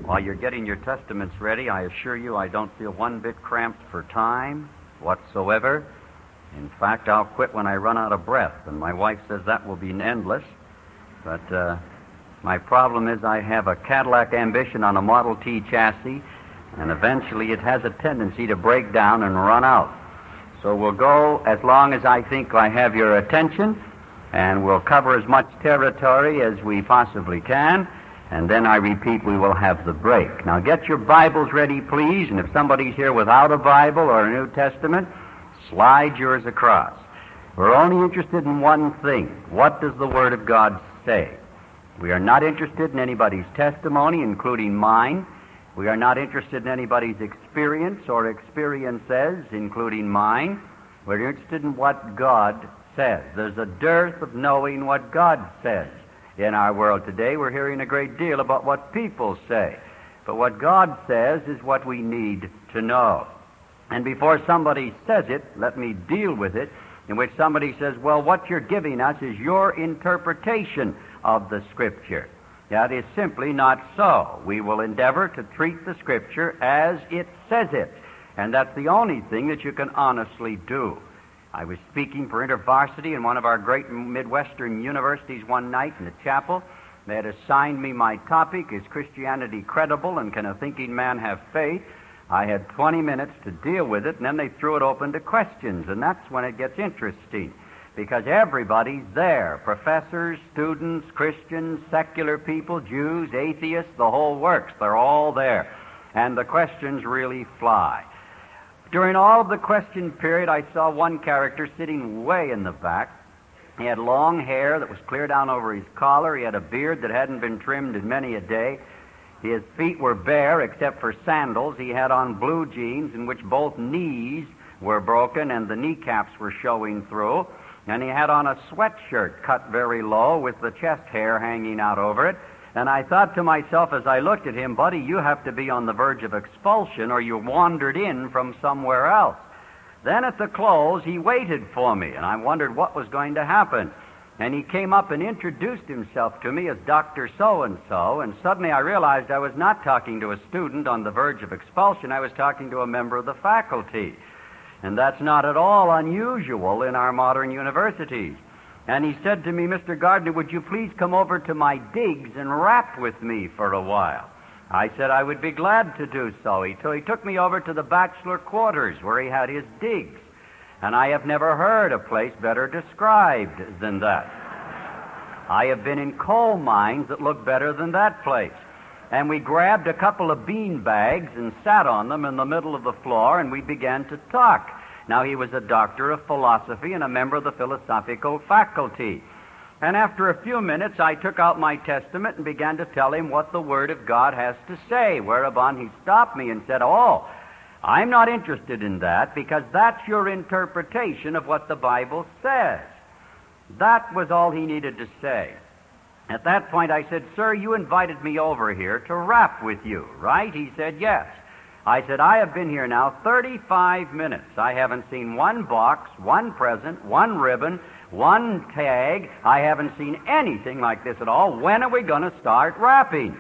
While you're getting your testaments ready, I assure you I don't feel one bit cramped for time whatsoever. In fact, I'll quit when I run out of breath, and my wife says that will be endless. But my problem is I have a Cadillac Ambition on a Model T chassis, and eventually it has a tendency to break down and run out. So we'll go as long as I think I have your attention, and we'll cover as much territory as we possibly can, and then I repeat, we will have the break. Now get your Bibles ready, please, and if somebody's here without a Bible or a New Testament, slide yours across. We're only interested in one thing. What does the Word of God say? We are not interested in anybody's testimony, including mine. We are not interested in anybody's experience or experiences, including mine. We're interested in what God says. There's a dearth of knowing what God says in our world today. We're hearing a great deal about what people say. But what God says is what we need to know. And before somebody says it, let me deal with it, in which somebody says, well, what you're giving us is your interpretation of the Scripture. That is simply not so. We will endeavor to treat the Scripture as it says it. And that's the only thing that you can honestly do. I was speaking for InterVarsity in one of our great Midwestern universities one night in the chapel. They had assigned me my topic, Is Christianity Credible, and Can a Thinking Man Have Faith? I had 20 minutes to deal with it, and then they threw it open to questions, and that's when it gets interesting, because everybody's there. Professors, students, Christians, secular people, Jews, atheists, the whole works. They're all there, and the questions really fly. During all of the question period, I saw one character sitting way in the back. He had long hair that was clear down over his collar. He had a beard that hadn't been trimmed in many a day. His feet were bare except for sandals. He had on blue jeans in which both knees were broken and the kneecaps were showing through. And he had on a sweatshirt cut very low with the chest hair hanging out over it. And I thought to myself as I looked at him, buddy, you have to be on the verge of expulsion or you wandered in from somewhere else. Then at the close, he waited for me, and I wondered what was going to happen. And he came up and introduced himself to me as Dr. So-and-so, and suddenly I realized I was not talking to a student on the verge of expulsion. I was talking to a member of the faculty. And that's not at all unusual in our modern universities. And he said to me, Mr. Gardner, would you please come over to my digs and rap with me for a while? I said I would be glad to do so. So he took me over to the bachelor quarters where he had his digs. And I have never heard a place better described than that. I have been in coal mines that look better than that place. And we grabbed a couple of bean bags and sat on them in the middle of the floor, and we began to talk. Now, he was a doctor of philosophy and a member of the philosophical faculty. And after a few minutes, I took out my testament and began to tell him what the Word of God has to say, whereupon he stopped me and said, oh, I'm not interested in that because that's your interpretation of what the Bible says. That was all he needed to say. At that point, I said, sir, you invited me over here to rap with you, right? He said, yes. I said, I have been here now 35 minutes. I haven't seen one box, one present, one ribbon, one tag. I haven't seen anything like this at all. When are we going to start rapping?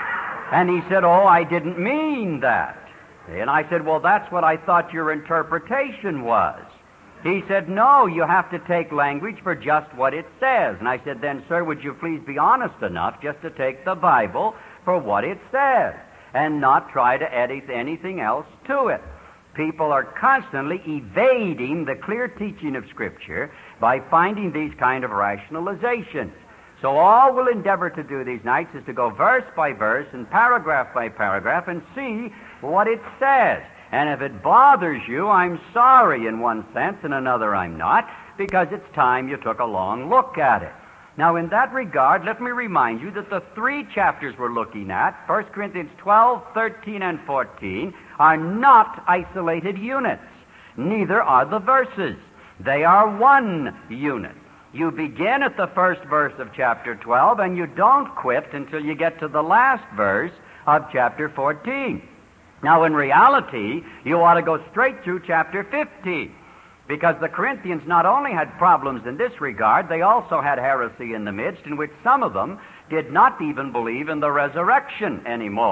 And he said, oh, I didn't mean that. And I said, well, that's what I thought your interpretation was. He said, no, you have to take language for just what it says. And I said, then, sir, would you please be honest enough just to take the Bible for what it says and not try to add anything else to it? People are constantly evading the clear teaching of Scripture by finding these kind of rationalizations. So all we'll endeavor to do these nights is to go verse by verse and paragraph by paragraph and see what it says. And if it bothers you, I'm sorry in one sense, in another I'm not, because it's time you took a long look at it. Now, in that regard, let me remind you that the three chapters we're looking at, 1 Corinthians 12, 13, and 14, are not isolated units. Neither are the verses. They are one unit. You begin at the first verse of chapter 12, and you don't quit until you get to the last verse of chapter 14. Now, in reality, you ought to go straight through chapter 15, because the Corinthians not only had problems in this regard, they also had heresy in the midst, in which some of them did not even believe in the resurrection anymore.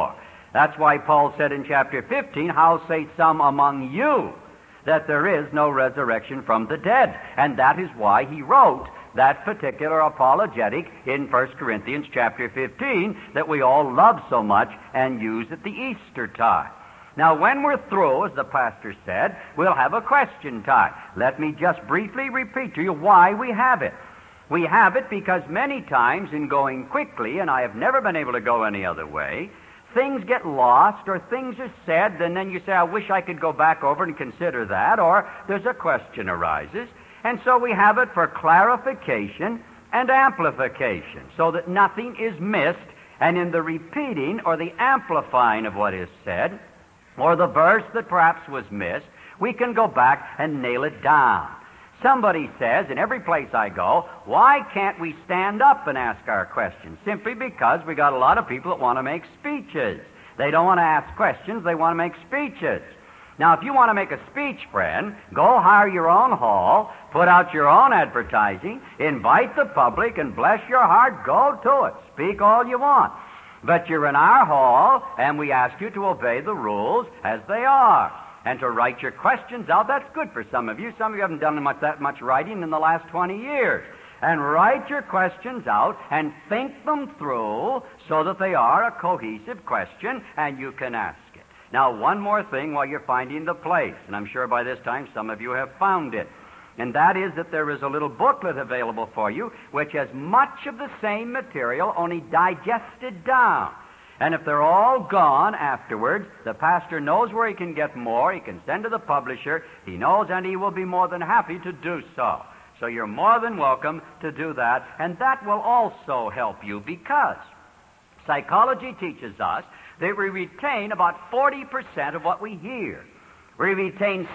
That's why Paul said in chapter 15, how say some among you that there is no resurrection from the dead? And that is why he wrote that particular apologetic in 1 Corinthians chapter 15 that we all love so much and use at the Easter time. Now, when we're through, as the pastor said, we'll have a question time. Let me just briefly repeat to you why we have it. We have it because many times in going quickly, and I have never been able to go any other way, things get lost or things are said, and then you say, I wish I could go back over and consider that, or there's a question arises. And so we have it for clarification and amplification, so that nothing is missed, and in the repeating or the amplifying of what is said, or the verse that perhaps was missed, we can go back and nail it down. Somebody says, in every place I go, why can't we stand up and ask our questions? Simply because we got a lot of people that want to make speeches. They don't want to ask questions, they want to make speeches. Now, if you want to make a speech, friend, go hire your own hall, put out your own advertising, invite the public, and bless your heart, go to it. Speak all you want. But you're in our hall, and we ask you to obey the rules as they are, and to write your questions out. That's good for some of you. Some of you haven't done that much writing in the last 20 years. And write your questions out and think them through so that they are a cohesive question, and you can ask it. Now, one more thing while you're finding the place, and I'm sure by this time some of you have found it. And that is that there is a little booklet available for you which has much of the same material, only digested down. And if they're all gone afterwards, the pastor knows where he can get more. He can send to the publisher. He knows, and he will be more than happy to do so. So you're more than welcome to do that. And that will also help you, because psychology teaches us that we retain about 40% of what we hear. We retain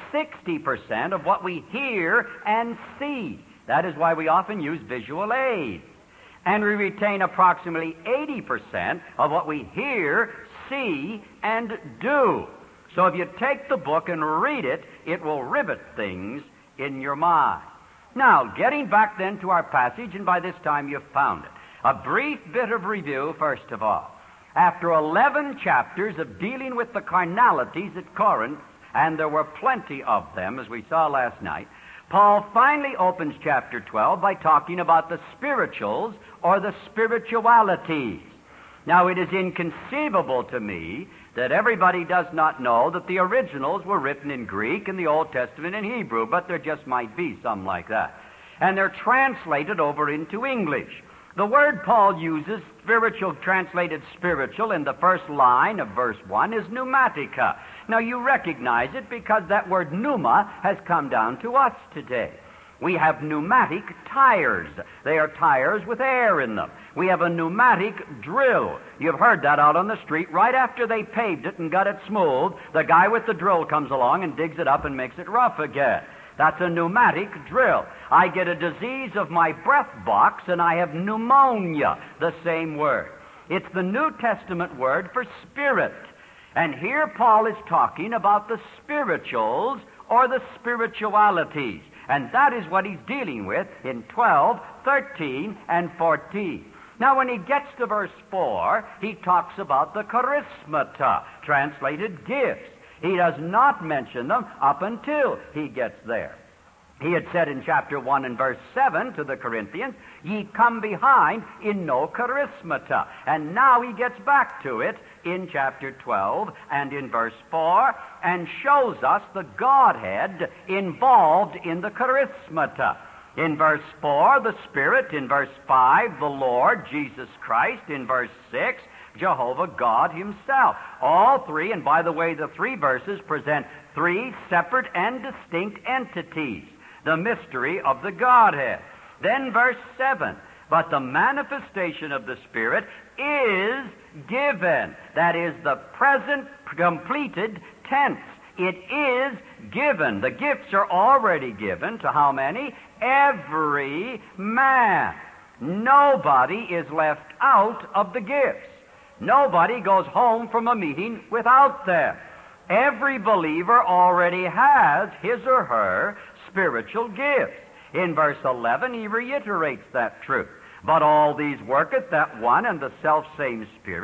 60% of what we hear and see. That is why we often use visual aids. And we retain approximately 80% of what we hear, see, and do. So if you take the book and read it, it will rivet things in your mind. Now, getting back then to our passage, and by this time you've found it. A brief bit of review, first of all. After 11 chapters of dealing with the carnalities at Corinth, and there were plenty of them, as we saw last night, Paul finally opens chapter 12 by talking about the spirituals or the spiritualities. Now, it is inconceivable to me that everybody does not know that the originals were written in Greek and the Old Testament in Hebrew, but there just might be some like that. And they're translated over into English. The word Paul uses, spiritual, translated spiritual, in the first line of verse 1 is pneumatica. Now, you recognize it because that word pneuma has come down to us today. We have pneumatic tires. They are tires with air in them. We have a pneumatic drill. You've heard that out on the street. Right after they paved it and got it smooth, the guy with the drill comes along and digs it up and makes it rough again. That's a pneumatic drill. I get a disease of my breath box and I have pneumonia, the same word. It's the New Testament word for spirit. And here Paul is talking about the spirituals or the spiritualities. And that is what he's dealing with in 12, 13, and 14. Now, when he gets to verse 4, he talks about the charismata, translated gifts. He does not mention them up until he gets there. He had said in chapter 1 and verse 7 to the Corinthians, ye come behind in no charismata. And now he gets back to it in chapter 12 and in verse 4 and shows us the Godhead involved in the charismata. In verse 4, the Spirit. In verse 5, the Lord, Jesus Christ. In verse 6, Jehovah God Himself. All three, and by the way, the three verses present three separate and distinct entities. The mystery of the Godhead. Then verse 7, but the manifestation of the Spirit is given. That is the present completed tense. It is given. The gifts are already given to how many? Every man. Nobody is left out of the gifts. Nobody goes home from a meeting without them. Every believer already has his or her spiritual gifts. In verse 11, he reiterates that truth. But all these worketh that one and the selfsame Spirit,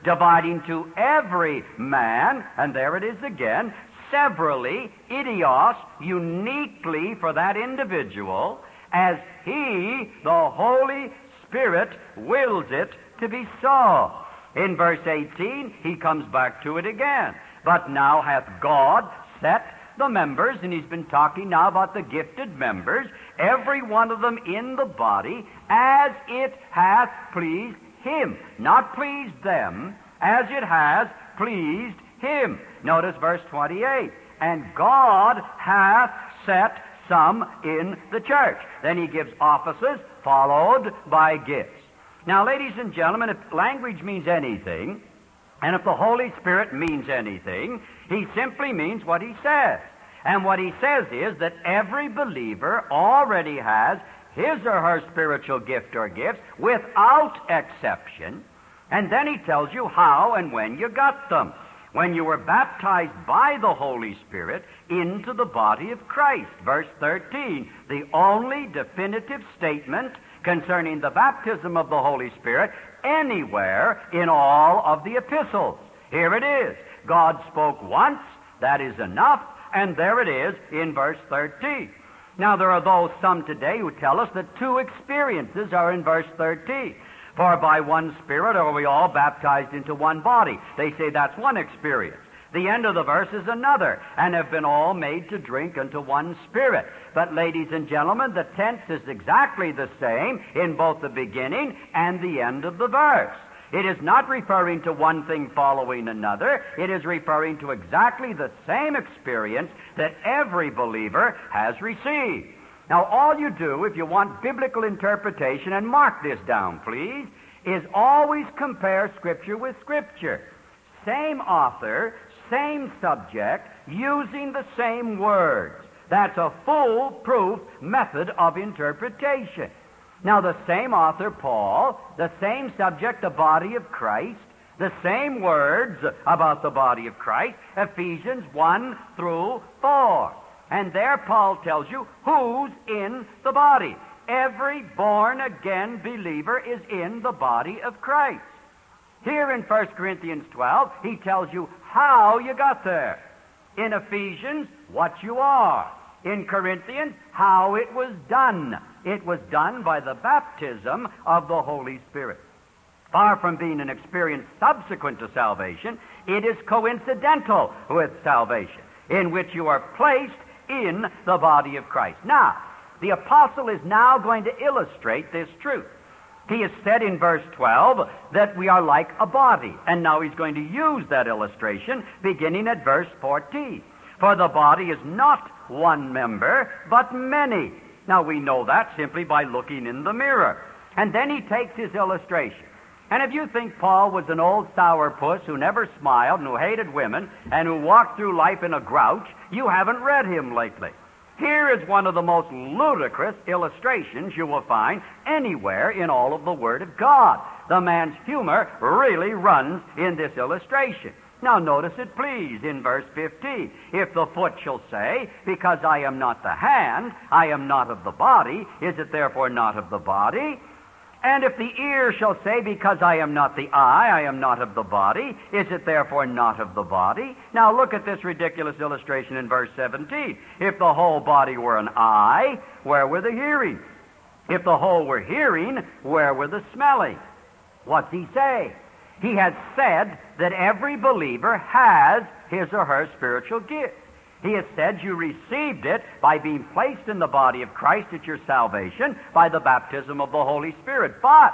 dividing to every man, and there it is again, severally, idios, uniquely for that individual, as He, the Holy Spirit, wills it to be so. In verse 18, he comes back to it again. But now hath God set the members, and he's been talking now about the gifted members, every one of them in the body, as it hath pleased Him. Not pleased them, as it has pleased Him. Notice verse 28. And God hath set some in the church. Then he gives offices, followed by gifts. Now, ladies and gentlemen, if language means anything, and if the Holy Spirit means anything, He simply means what He says. And what He says is that every believer already has his or her spiritual gift or gifts without exception. And then He tells you how and when you got them. When you were baptized by the Holy Spirit into the body of Christ. Verse 13, the only definitive statement concerning the baptism of the Holy Spirit anywhere in all of the epistles. Here it is. God spoke once, that is enough, and there it is in verse 13. Now, there are some today who tell us that two experiences are in verse 13. For by one Spirit are we all baptized into one body. They say that's one experience. The end of the verse is another, and have been all made to drink unto one Spirit. But, ladies and gentlemen, the tense is exactly the same in both the beginning and the end of the verse. It is not referring to one thing following another. It is referring to exactly the same experience that every believer has received. Now, all you do, if you want biblical interpretation, and mark this down, please, is always compare Scripture with Scripture. Same author, same subject, using the same words. That's a foolproof method of interpretation. Now, the same author, Paul, the same subject, the body of Christ, the same words about the body of Christ, Ephesians 1 through 4. And there Paul tells you who's in the body. Every born-again believer is in the body of Christ. Here in 1 Corinthians 12, he tells you how you got there. In Ephesians, what you are. In Corinthians, how it was done. It was done by the baptism of the Holy Spirit. Far from being an experience subsequent to salvation, it is coincidental with salvation, in which you are placed in the body of Christ. Now, the apostle is now going to illustrate this truth. He has said in verse 12 that we are like a body, and now he's going to use that illustration beginning at verse 14. For the body is not one member, but many. Now, we know that simply by looking in the mirror. And then he takes his illustration. And if you think Paul was an old sourpuss who never smiled and who hated women and who walked through life in a grouch, you haven't read him lately. Here is one of the most ludicrous illustrations you will find anywhere in all of the Word of God. The man's humor really runs in this illustration. Now notice it, please, in verse 15. If the foot shall say, because I am not the hand, I am not of the body, is it therefore not of the body? And if the ear shall say, because I am not the eye, I am not of the body, is it therefore not of the body? Now look at this ridiculous illustration in verse 17. If the whole body were an eye, where were the hearing? If the whole were hearing, where were the smelling? What's he say? He has said that every believer has his or her spiritual gift. He has said you received it by being placed in the body of Christ at your salvation by the baptism of the Holy Spirit. But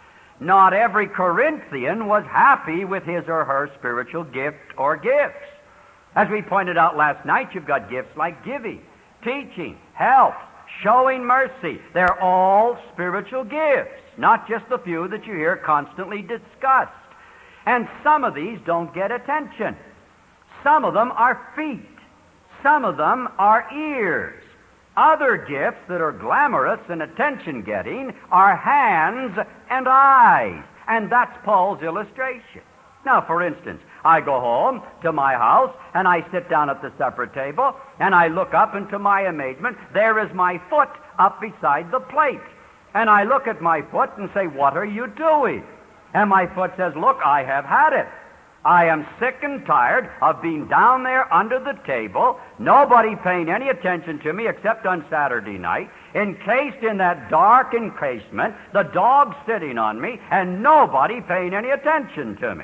not every Corinthian was happy with his or her spiritual gift or gifts. As we pointed out last night, you've got gifts like giving, teaching, help, showing mercy. They're all spiritual gifts, not just the few that you hear constantly discussed. And some of these don't get attention. Some of them are feet. Some of them are ears. Other gifts that are glamorous and attention-getting are hands and eyes. And that's Paul's illustration. Now, for instance, I go home to my house, and I sit down at the supper table, and I look up, and to my amazement, there is my foot up beside the plate. And I look at my foot and say, what are you doing? And my foot says, look, I have had it. I am sick and tired of being down there under the table, nobody paying any attention to me except on Saturday night, encased in that dark encasement, the dog sitting on me, and nobody paying any attention to me.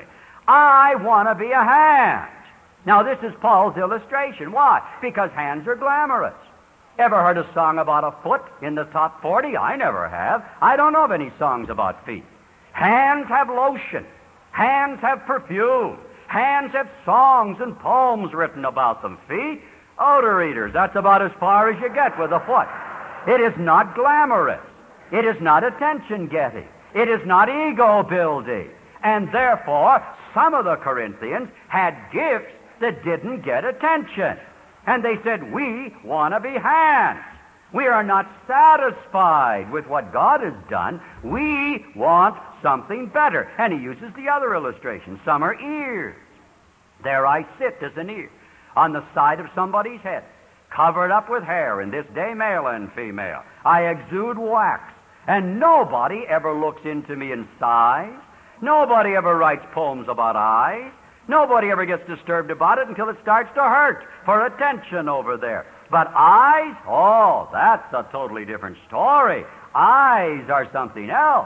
I want to be a hand. Now, this is Paul's illustration. Why? Because hands are glamorous. Ever heard a song about a foot in the top 40? I never have. I don't know of any songs about feet. Hands have lotion. Hands have perfume. Hands have songs and poems written about them. Feet, odor eaters. That's about as far as you get with a foot. It is not glamorous. It is not attention-getting. It is not ego-building. And therefore, some of the Corinthians had gifts that didn't get attention. And they said, we want to be hands. We are not satisfied with what God has done. We want something better. And he uses the other illustration. Some are ears. There I sit as an ear on the side of somebody's head, covered up with hair, in this day male and female. I exude wax, and nobody ever looks into me in sighs. Nobody ever writes poems about eyes. Nobody ever gets disturbed about it until it starts to hurt for attention over there. But eyes, oh, that's a totally different story. Eyes are something else.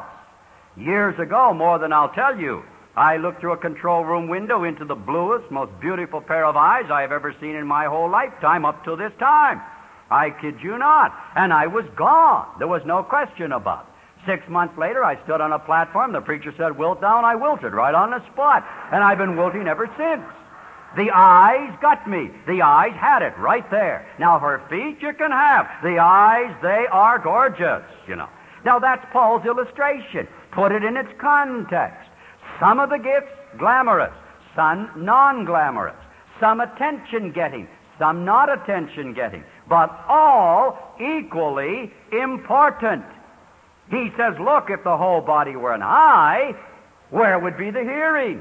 Years ago, more than I'll tell you, I looked through a control room window into the bluest, most beautiful pair of eyes I have ever seen in my whole lifetime up to this time. I kid you not. And I was gone. There was no question about it. 6 months later, I stood on a platform. The preacher said, wilt thou? And I wilted right on the spot. And I've been wilting ever since. The eyes got me. The eyes had it right there. Now, her feet you can have. The eyes, they are gorgeous, you know. Now, that's Paul's illustration. Put it in its context. Some of the gifts, glamorous. Some non-glamorous. Some attention-getting. Some not attention-getting. But all equally important. He says, look, if the whole body were an eye, where would be the hearing?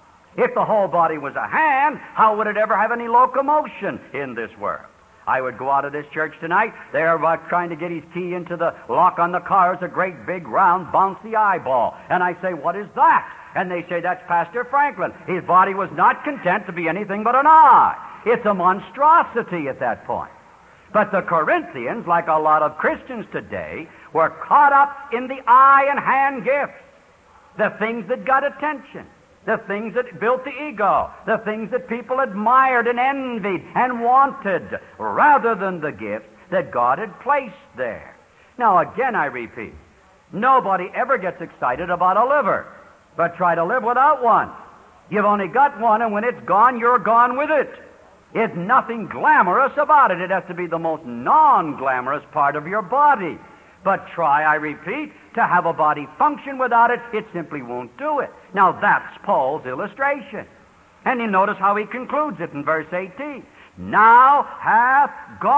If the whole body was a hand, how would it ever have any locomotion in this world? I would go out of this church tonight. They're trying to get his key into the lock on the car. It's a great big round bouncy eyeball. And I say, what is that? And they say, that's Pastor Franklin. His body was not content to be anything but an eye. It's a monstrosity at that point. But the Corinthians, like a lot of Christians today, were caught up in the eye and hand gifts. The things that got attention. The things that built the ego. The things that people admired and envied and wanted, rather than the gifts that God had placed there. Now, again, I repeat, nobody ever gets excited about a liver, but try to live without one. You've only got one, and when it's gone, you're gone with it. It's nothing glamorous about it. It has to be the most non-glamorous part of your body. But try, I repeat, to have a body function without it, it simply won't do it. Now, that's Paul's illustration. And you notice how he concludes it in verse 18. Now hath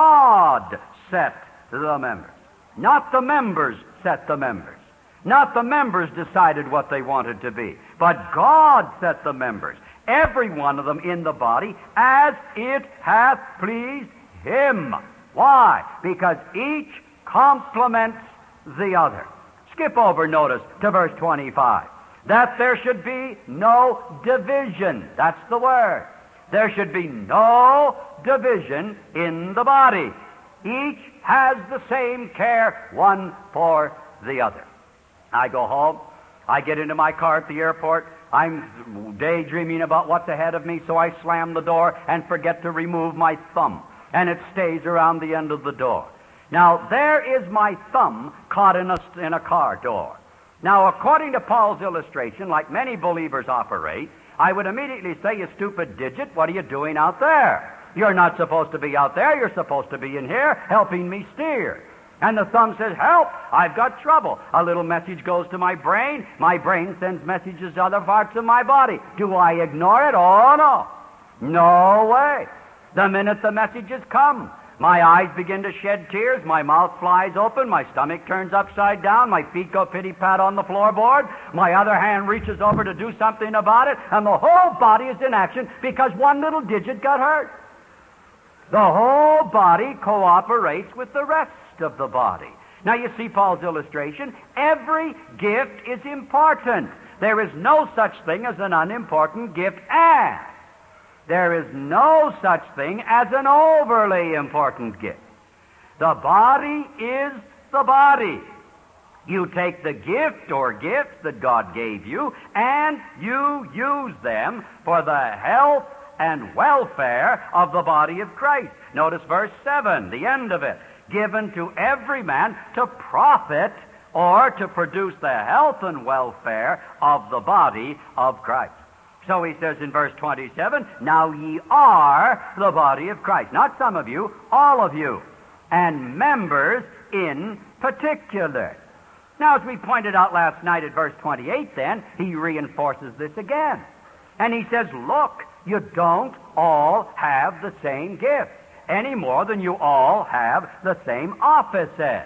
God set the members. Not the members set the members. Not the members decided what they wanted to be. But God set the members, every one of them in the body, as it hath pleased Him. Why? Because each complements the other. Skip over, notice, to verse 25. That there should be no division. That's the word. There should be no division in the body. Each has the same care, one for the other. I go home. I get into my car at the airport. I'm daydreaming about what's ahead of me, so I slam the door and forget to remove my thumb. And it stays around the end of the door. Now, there is my thumb caught in a car door. Now, according to Paul's illustration, like many believers operate, I would immediately say, you stupid digit, what are you doing out there? You're not supposed to be out there. You're supposed to be in here helping me steer. And the thumb says, help, I've got trouble. A little message goes to my brain. My brain sends messages to other parts of my body. Do I ignore it? Oh, no. No way. The minute the messages come, my eyes begin to shed tears, my mouth flies open, my stomach turns upside down, my feet go pitty-pat on the floorboard, my other hand reaches over to do something about it, and the whole body is in action because one little digit got hurt. The whole body cooperates with the rest of the body. Now you see Paul's illustration. Every gift is important, There is no such thing as an unimportant gift, and there is no such thing as an overly important gift. The body is the body. You take the gift or gifts that God gave you, and you use them for the health and welfare of the body of Christ. Notice verse 7, the end of it. Given to every man to profit or to produce the health and welfare of the body of Christ. So he says in verse 27, now ye are the body of Christ. Not some of you, all of you. And members in particular. Now, as we pointed out last night at verse 28, then, he reinforces this again. And he says, look, you don't all have the same gift, any more than you all have the same offices.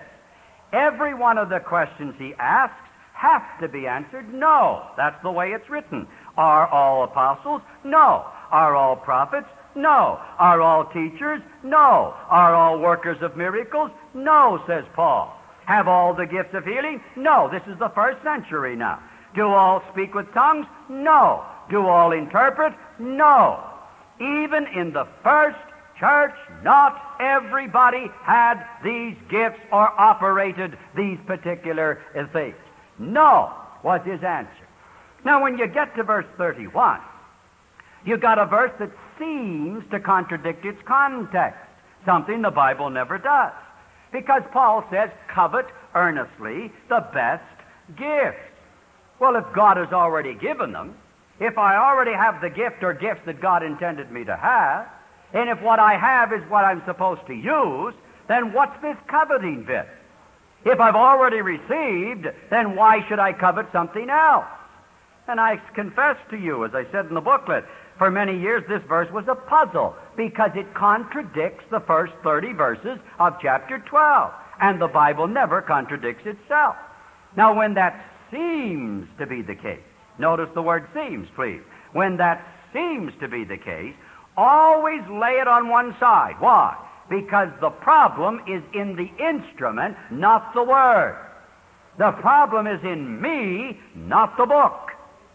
Every one of the questions he asks have to be answered no. That's the way it's written. Are all apostles? No. Are all prophets? No. Are all teachers? No. Are all workers of miracles? No, says Paul. Have all the gifts of healing? No. This is the first century now. Do all speak with tongues? No. Do all interpret? No. Even in the first church, not everybody had these gifts or operated these particular things. No, was his answer. Now, when you get to verse 31, you got a verse that seems to contradict its context, something the Bible never does. Because Paul says, covet earnestly the best gifts. Well, if God has already given them, if I already have the gift or gifts that God intended me to have, and if what I have is what I'm supposed to use, then what's this coveting bit? If I've already received, then why should I covet something else? And I confess to you, as I said in the booklet, for many years this verse was a puzzle because it contradicts the first 30 verses of chapter 12. And the Bible never contradicts itself. Now, when that seems to be the case, notice the word seems, please. When that seems to be the case, always lay it on one side. Why? Because the problem is in the instrument, not the word. The problem is in me, not the book.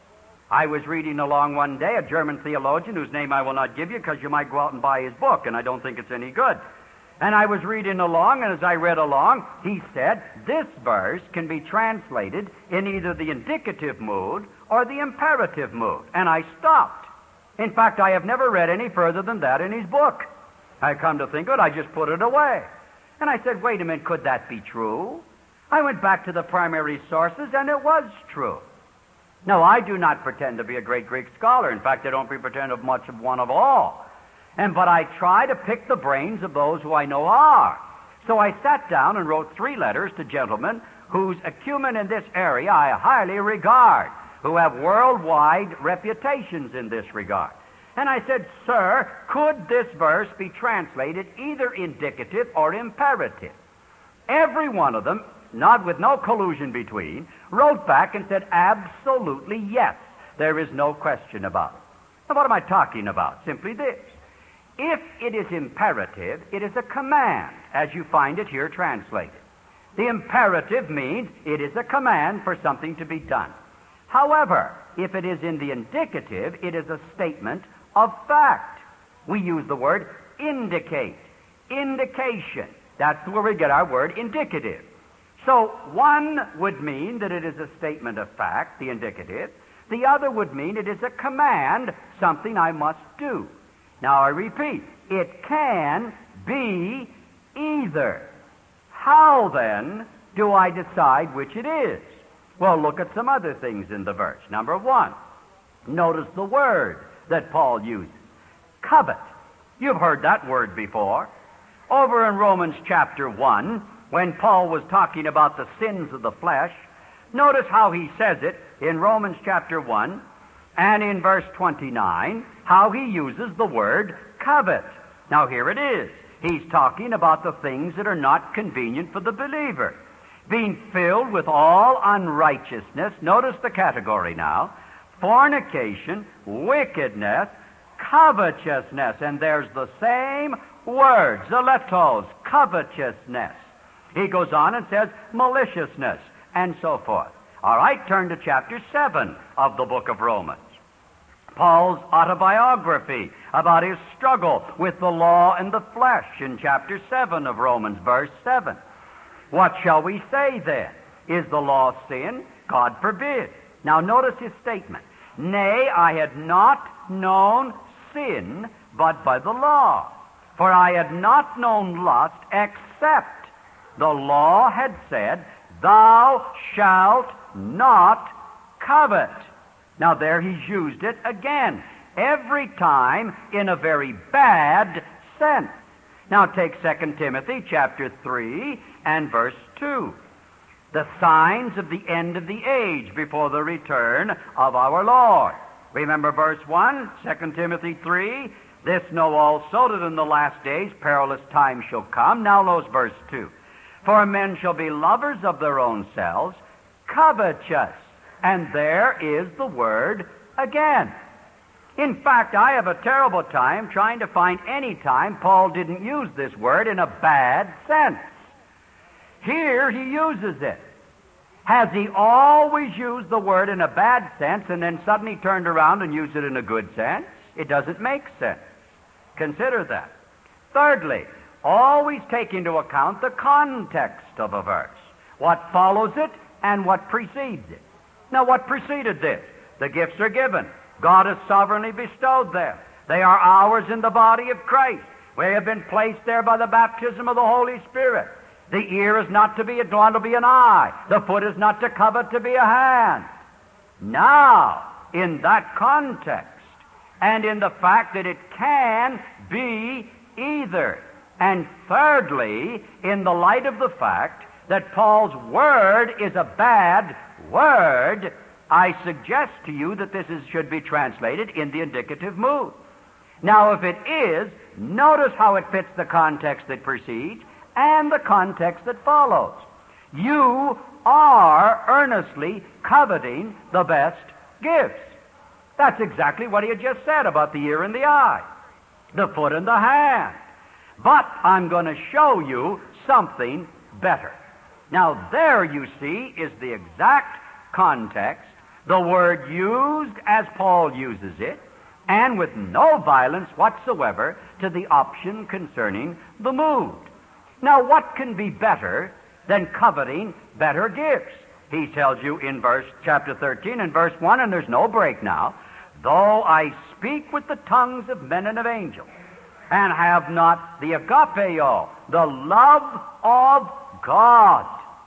I was reading along one day a German theologian whose name I will not give you because you might go out and buy his book, and I don't think it's any good. And I was reading along, and as I read along, he said, this verse can be translated in either the indicative mood or the imperative mood. And I stopped. In fact, I have never read any further than that in his book. I come to think of it, I just put it away. And I said, wait a minute, could that be true? I went back to the primary sources, and it was true. Now, I do not pretend to be a great Greek scholar. In fact, I don't pretend of much of one of all. But I try to pick the brains of those who I know are. So I sat down and wrote 3 letters to gentlemen whose acumen in this area I highly regard, who have worldwide reputations in this regard. And I said, sir, could this verse be translated either indicative or imperative? Every one of them, not with no collusion between, wrote back and said, absolutely yes. There is no question about it. Now, what am I talking about? Simply this. If it is imperative, it is a command, as you find it here translated. The imperative means it is a command for something to be done. However, if it is in the indicative, it is a statement of fact. We use the word indicate, indication. That's where we get our word indicative. So one would mean that it is a statement of fact, the indicative. The other would mean it is a command, something I must do. Now I repeat, it can be either. How then do I decide which it is? Well, look at some other things in the verse. Number 1, notice the word that Paul uses. Covet. You've heard that word before. Over in Romans chapter 1, when Paul was talking about the sins of the flesh, notice how he says it in Romans chapter 1 and in verse 29, how he uses the word covet. Now here it is. He's talking about the things that are not convenient for the believer. Being filled with all unrighteousness, notice the category now, fornication, wickedness, covetousness, and there's the same word, zeletos, covetousness. He goes on and says maliciousness, and so forth. All right, turn to chapter 7 of the book of Romans. Paul's autobiography about his struggle with the law and the flesh in chapter 7 of Romans, verse 7. What shall we say then? Is the law sin? God forbid. Now notice his statement. Nay, I had not known sin but by the law. For I had not known lust except the law had said, Thou shalt not covet. Now there he's used it again, every time in a very bad sense. Now take 2 Timothy chapter 3 and verse 2. The signs of the end of the age before the return of our Lord. Remember verse 1, 2 Timothy 3, This know also that in the last days perilous times shall come. Now notice verse 2. For men shall be lovers of their own selves, covetous. And there is the word again. In fact, I have a terrible time trying to find any time Paul didn't use this word in a bad sense. Here he uses it. Has he always used the word in a bad sense and then suddenly turned around and used it in a good sense? It doesn't make sense. Consider that. Thirdly, always take into account the context of a verse, what follows it and what precedes it. Now, what preceded this? The gifts are given. God has sovereignly bestowed them. They are ours in the body of Christ. We have been placed there by the baptism of the Holy Spirit. The ear is not to be drawn to be an eye. The foot is not to covet to be a hand. Now, in that context, and in the fact that it can be either, and thirdly, in the light of the fact that Paul's word is a bad word, I suggest to you that this should be translated in the indicative mood. Now, if it is, notice how it fits the context that precedes and the context that follows. You are earnestly coveting the best gifts. That's exactly what he had just said about the ear and the eye, the foot and the hand. But I'm going to show you something better. Now, there you see is the exact context, the word used as Paul uses it, and with no violence whatsoever to the option concerning the mood. Now, what can be better than coveting better gifts? He tells you in chapter 13 and verse 1, and there's no break now, Though I speak with the tongues of men and of angels, and have not the agapeo, the love of God,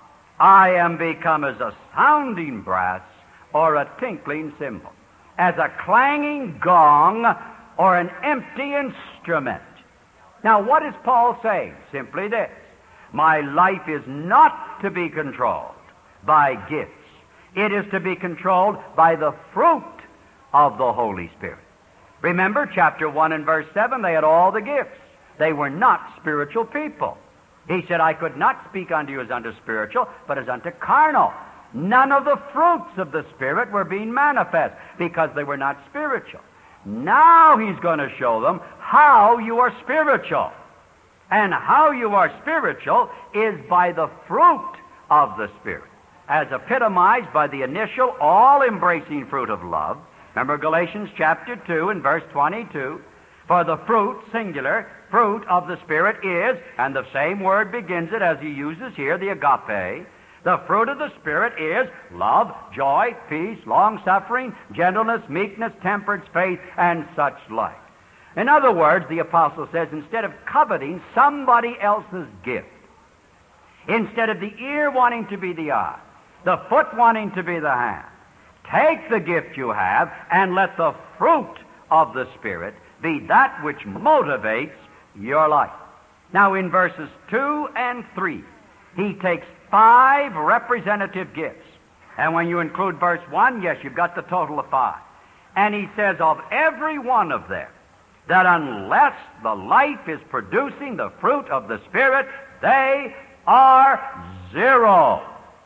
I am become as a sounding brass or a tinkling cymbal, as a clanging gong or an empty instrument. Now, what is Paul saying? Simply this. My life is not to be controlled by gifts. It is to be controlled by the fruit of the Holy Spirit. Remember, chapter 1 and verse 7, they had all the gifts. They were not spiritual people. He said, I could not speak unto you as unto spiritual, but as unto carnal. None of the fruits of the Spirit were being manifest because they were not spiritual. Now he's going to show them how you are spiritual. And how you are spiritual is by the fruit of the Spirit, as epitomized by the initial all-embracing fruit of love. Remember Galatians chapter 2 and verse 22. For the fruit, singular, fruit of the Spirit is, and the same word begins it as he uses here, the agape. The fruit of the Spirit is love, joy, peace, long-suffering, gentleness, meekness, temperance, faith, and such like. In other words, the apostle says, instead of coveting somebody else's gift, instead of the ear wanting to be the eye, the foot wanting to be the hand, take the gift you have and let the fruit of the Spirit be that which motivates your life. Now, in verses 2 and 3, he takes 5 representative gifts. And when you include verse 1, yes, you've got the total of 5. And he says of every one of them, that unless the life is producing the fruit of the Spirit, they are zero.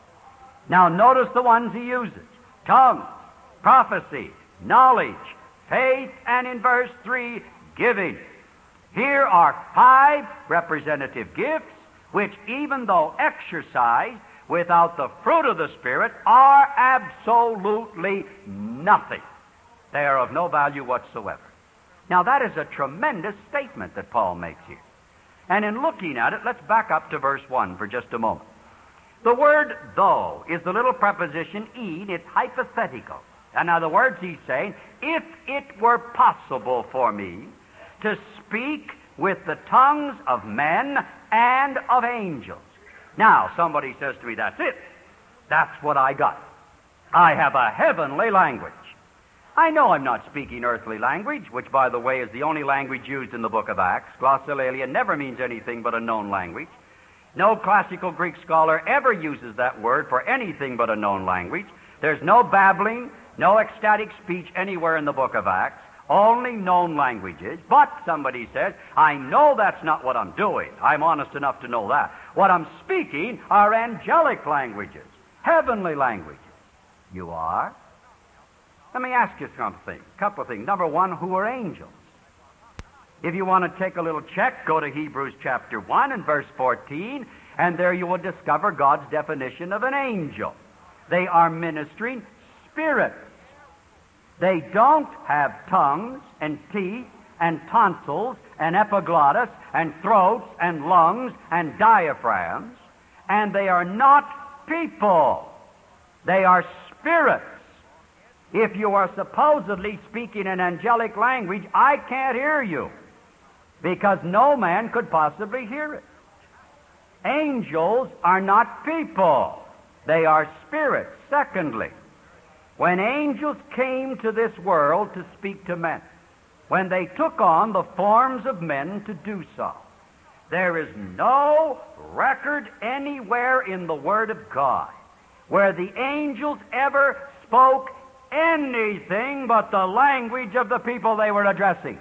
Now notice the ones he uses. Tongues, prophecy, knowledge, faith, and in verse 3, giving. Here are 5 representative gifts which, even though exercised without the fruit of the Spirit, are absolutely nothing. They are of no value whatsoever. Now, that is a tremendous statement that Paul makes here. And in looking at it, let's back up to verse 1 for just a moment. The word though is the little preposition "ed," it's hypothetical. In other words, he's saying, if it were possible for me to speak with the tongues of men and of angels. Now, somebody says to me, that's it. That's what I got. I have a heavenly language. I know I'm not speaking earthly language, which, by the way, is the only language used in the book of Acts. Glossolalia never means anything but a known language. No classical Greek scholar ever uses that word for anything but a known language. There's no babbling, no ecstatic speech anywhere in the book of Acts, only known languages. But, somebody says, I know that's not what I'm doing. I'm honest enough to know that. What I'm speaking are angelic languages, heavenly languages. You are? Let me ask you something, a couple of things. Number one, who are angels? If you want to take a little check, go to Hebrews chapter 1 and verse 14, and there you will discover God's definition of an angel. They are ministering spirits. They don't have tongues and teeth and tonsils and epiglottis and throats and lungs and diaphragms, and they are not people. They are spirits. If you are supposedly speaking an angelic language, I can't hear you, because no man could possibly hear it. Angels are not people. They are spirits. Secondly, when angels came to this world to speak to men, when they took on the forms of men to do so, there is no record anywhere in the Word of God where the angels ever spoke anything but the language of the people they were addressing.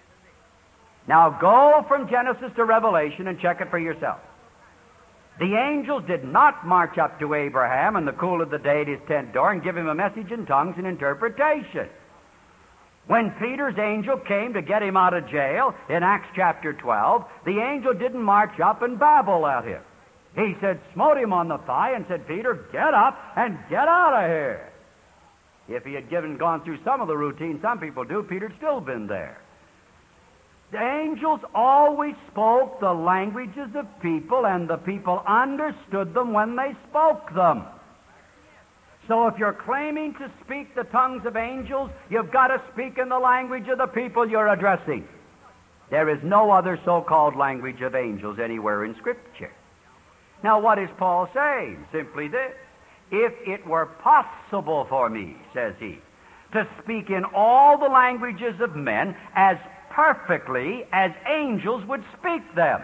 Now go from Genesis to Revelation and check it for yourself. The angels did not march up to Abraham in the cool of the day at his tent door and give him a message in tongues and interpretation. When Peter's angel came to get him out of jail in Acts chapter 12, the angel didn't march up and babble at him. He said, smote him on the thigh and said, Peter, get up and get out of here. If he had gone through some of the routine some people do, Peter'd still been there. The angels always spoke the languages of people, and the people understood them when they spoke them. So if you're claiming to speak the tongues of angels, you've got to speak in the language of the people you're addressing. There is no other so-called language of angels anywhere in Scripture. Now, what is Paul saying? Simply this. If it were possible for me, says he, to speak in all the languages of men as perfectly as angels would speak them.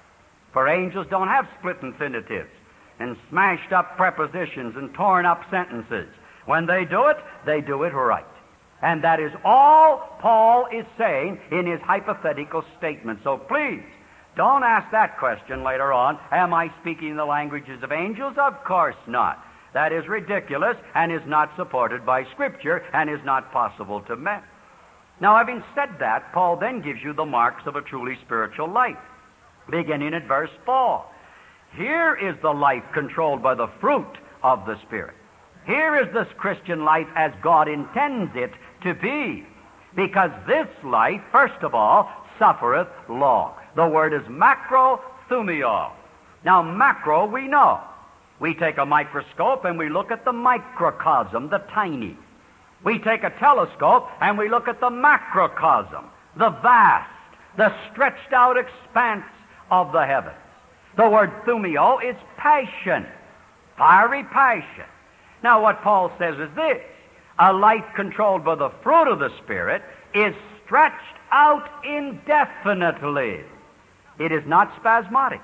For angels don't have split infinitives and smashed up prepositions and torn up sentences. When they do it right. And that is all Paul is saying in his hypothetical statement. So please, don't ask that question later on. Am I speaking the languages of angels? Of course not. That is ridiculous and is not supported by Scripture and is not possible to men. Now, having said that, Paul then gives you the marks of a truly spiritual life, beginning at verse 4. Here is the life controlled by the fruit of the Spirit. Here is this Christian life as God intends it to be, because this life, first of all, suffereth long. The word is macrothumio. Now, macro we know. We take a microscope and we look at the microcosm, the tiny. We take a telescope and we look at the macrocosm, the vast, the stretched out expanse of the heavens. The word thumio is passion, fiery passion. Now what Paul says is this: a life controlled by the fruit of the Spirit is stretched out indefinitely. It is not spasmodic.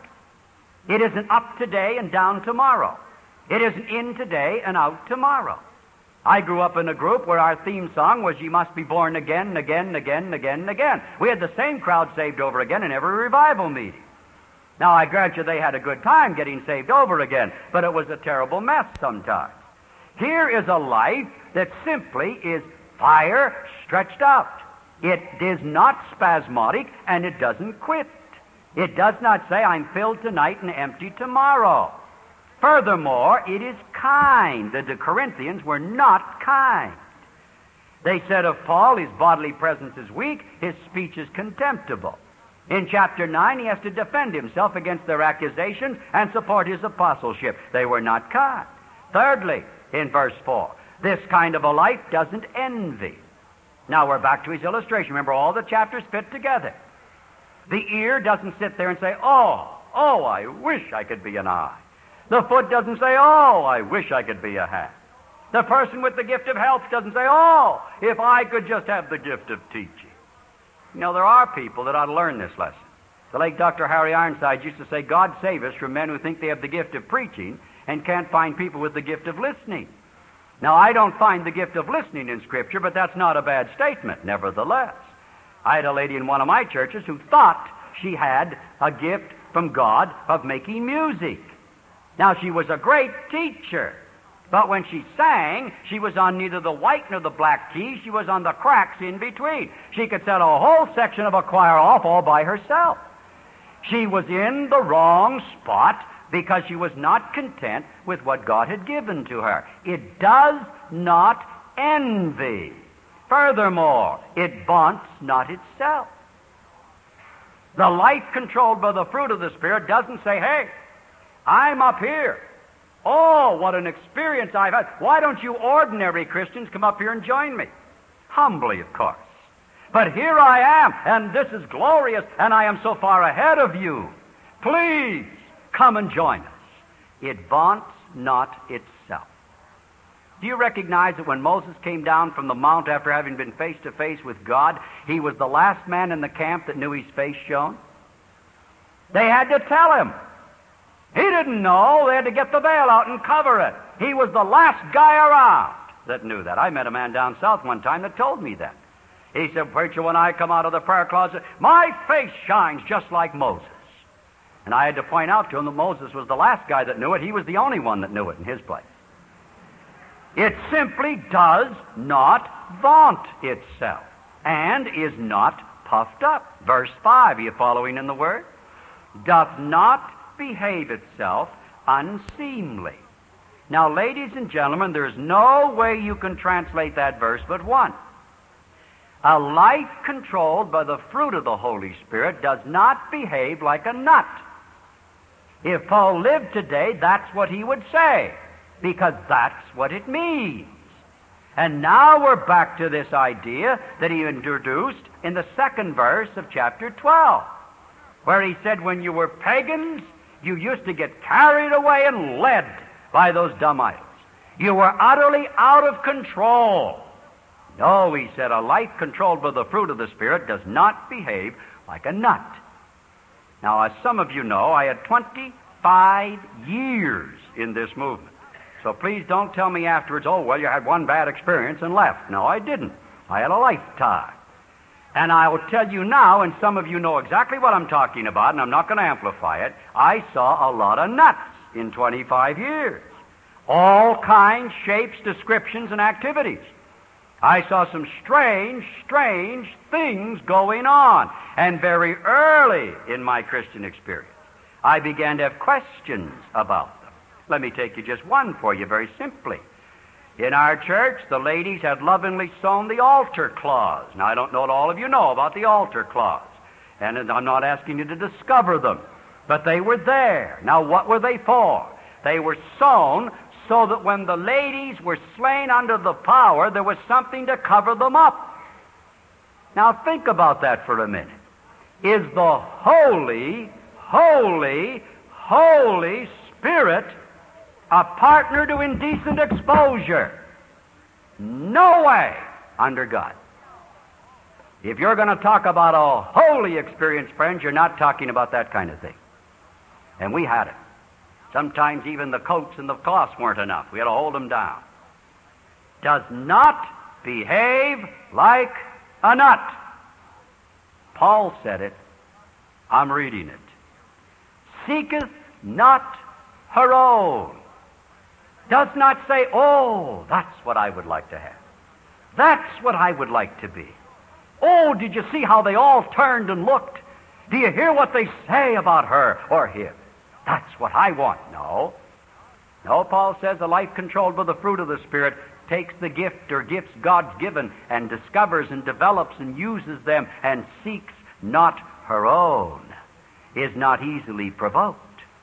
It isn't up today and down tomorrow. It isn't in today and out tomorrow. I grew up in a group where our theme song was "Ye Must Be Born Again, and Again, and Again, and Again, and Again." We had the same crowd saved over again in every revival meeting. Now, I grant you they had a good time getting saved over again, but it was a terrible mess sometimes. Here is a life that simply is fire stretched out. It is not spasmodic, and it doesn't quit. It does not say, I'm filled tonight and empty tomorrow. Furthermore, it is kind. The Corinthians were not kind. They said of Paul, his bodily presence is weak, his speech is contemptible. In chapter 9, he has to defend himself against their accusations and support his apostleship. They were not kind. Thirdly, in verse 4, this kind of a life doesn't envy. Now we're back to his illustration. Remember, all the chapters fit together. The ear doesn't sit there and say, oh, I wish I could be an eye. The foot doesn't say, oh, I wish I could be a hand. The person with the gift of helps doesn't say, oh, if I could just have the gift of teaching. You know, there are people that ought to learn this lesson. The late Dr. Harry Ironside used to say, God save us from men who think they have the gift of preaching and can't find people with the gift of listening. Now, I don't find the gift of listening in Scripture, but that's not a bad statement, nevertheless. I had a lady in one of my churches who thought she had a gift from God of making music. Now, she was a great teacher, but when she sang, she was on neither the white nor the black keys. She was on the cracks in between. She could set a whole section of a choir off all by herself. She was in the wrong spot because she was not content with what God had given to her. It does not envy. Furthermore, it vaunts not itself. The life controlled by the fruit of the Spirit doesn't say, hey, I'm up here. Oh, what an experience I've had. Why don't you ordinary Christians come up here and join me? Humbly, of course. But here I am, and this is glorious, and I am so far ahead of you. Please, come and join us. It vaunts not itself. Do you recognize that when Moses came down from the mount after having been face to face with God, he was the last man in the camp that knew his face shone? They had to tell him. He didn't know. They had to get the veil out and cover it. He was the last guy around that knew that. I met a man down south one time that told me that. He said, preacher, when I come out of the prayer closet, my face shines just like Moses. And I had to point out to him that Moses was the last guy that knew it. He was the only one that knew it in his place. It simply does not vaunt itself and is not puffed up. Verse 5, are you following in the Word? Doth not behave itself unseemly. Now, ladies and gentlemen, there's no way you can translate that verse but one. A life controlled by the fruit of the Holy Spirit does not behave like a nut. If Paul lived today, that's what he would say, because that's what it means. And now we're back to this idea that he introduced in the second verse of chapter 12, where he said, when you were pagans, you used to get carried away and led by those dumb idols. You were utterly out of control. No, he said, a life controlled by the fruit of the Spirit does not behave like a nut. Now, as some of you know, I had 25 years in this movement. So please don't tell me afterwards, oh, well, you had one bad experience and left. No, I didn't. I had a lifetime. And I will tell you now, and some of you know exactly what I'm talking about, and I'm not going to amplify it, I saw a lot of nuts in 25 years. All kinds, shapes, descriptions, and activities. I saw some strange things going on. And very early in my Christian experience, I began to have questions about them. Let me take you just one for you very simply. In our church, the ladies had lovingly sewn the altar cloths. Now, I don't know what all of you know about the altar cloths, and I'm not asking you to discover them, but they were there. Now, what were they for? They were sewn so that when the ladies were slain under the power, there was something to cover them up. Now, think about that for a minute. Is the Holy Spirit a partner to indecent exposure? No way under God. If you're going to talk about a holy experience, friends, you're not talking about that kind of thing. And we had it. Sometimes even the coats and the cloths weren't enough. We had to hold them down. Does not behave like a nut. Paul said it. I'm reading it. Seeketh not her own. Does not say, oh, that's what I would like to have. That's what I would like to be. Oh, did you see how they all turned and looked? Do you hear what they say about her or him? That's what I want. No. No, Paul says a life controlled by the fruit of the Spirit takes the gift or gifts God's given and discovers and develops and uses them and seeks not her own, is not easily provoked.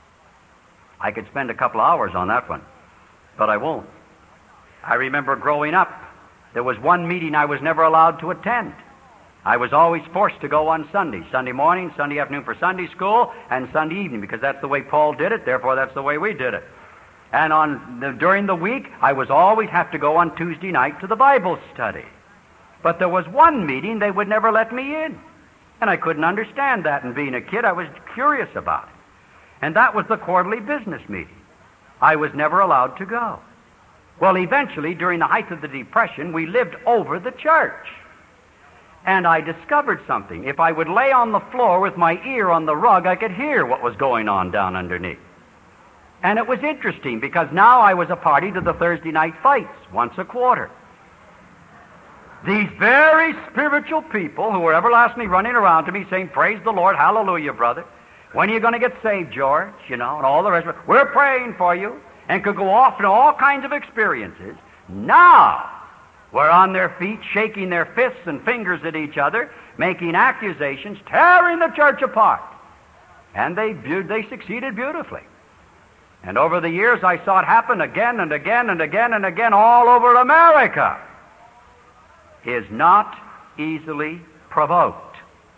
I could spend a couple hours on that one, but I won't. I remember growing up, there was one meeting I was never allowed to attend. I was always forced to go on Sunday. Sunday morning, Sunday afternoon for Sunday school, and Sunday evening, because that's the way Paul did it, therefore that's the way we did it. And during the week, I was always have to go on Tuesday night to the Bible study. But there was one meeting they would never let me in. And I couldn't understand that, and being a kid, I was curious about it. And that was the quarterly business meeting. I was never allowed to go. Well, eventually, during the height of the Depression, we lived over the church. And I discovered something. If I would lay on the floor with my ear on the rug, I could hear what was going on down underneath. And it was interesting, because now I was a party to the Thursday night fights, once a quarter. These very spiritual people who were everlastingly running around to me saying, "Praise the Lord, hallelujah, brother. When are you going to get saved, George?" And all the rest of it. "We're praying for you," and could go off in all kinds of experiences. Now, were on their feet, shaking their fists and fingers at each other, making accusations, tearing the church apart. And they succeeded beautifully. And over the years, I saw it happen again and again and again and again all over America. Is not easily provoked.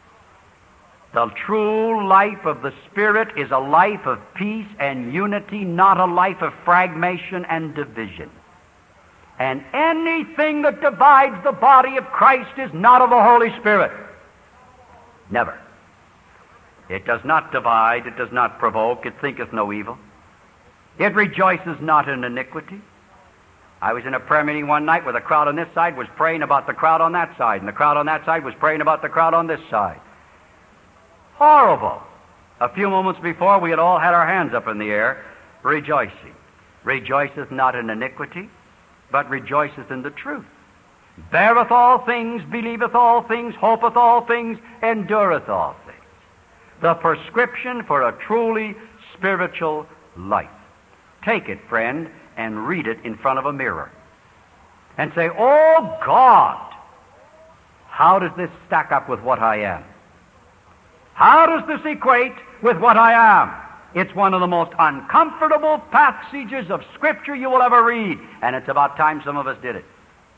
The true life of the Spirit is a life of peace and unity, not a life of fragmentation and division. And anything that divides the body of Christ is not of the Holy Spirit. Never. It does not divide, it does not provoke, it thinketh no evil. It rejoices not in iniquity. I was in a prayer meeting one night where the crowd on this side was praying about the crowd on that side, and the crowd on that side was praying about the crowd on this side. Horrible. A few moments before, we had all had our hands up in the air, rejoicing. Rejoiceth not in iniquity, but rejoiceth in the truth. Beareth all things, believeth all things, hopeth all things, endureth all things. The prescription for a truly spiritual life. Take it, friend, and read it in front of a mirror. And say, "Oh, God, how does this stack up with what I am? How does this equate with what I am?" It's one of the most uncomfortable passages of Scripture you will ever read, and it's about time some of us did it.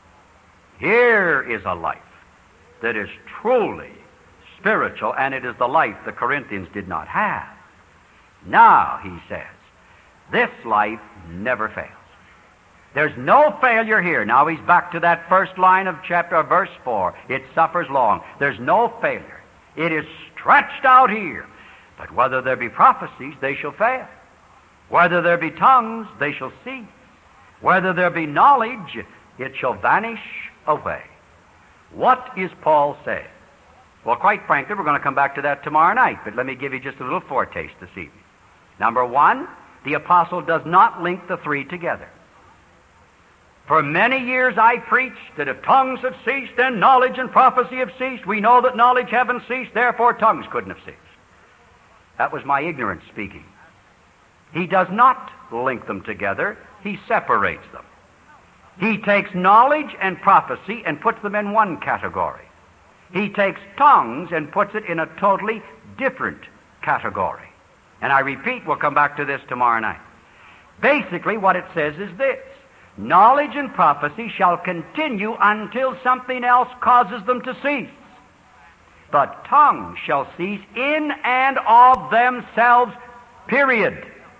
Here is a life that is truly spiritual, and it is the life the Corinthians did not have. Now, he says, this life never fails. There's no failure here. Now he's back to that first line of verse 4. It suffers long. There's no failure. It is stretched out here. But whether there be prophecies, they shall fail. Whether there be tongues, they shall cease. Whether there be knowledge, it shall vanish away. What is Paul saying? Well, quite frankly, we're going to come back to that tomorrow night, but let me give you just a little foretaste this evening. Number one, the apostle does not link the three together. For many years I preached that if tongues have ceased, then knowledge and prophecy have ceased. We know that knowledge haven't ceased, therefore tongues couldn't have ceased. That was my ignorance speaking. He does not link them together. He separates them. He takes knowledge and prophecy and puts them in one category. He takes tongues and puts it in a totally different category. And I repeat, we'll come back to this tomorrow night. Basically, what it says is this: knowledge and prophecy shall continue until something else causes them to cease. But tongues shall cease in and of themselves, period.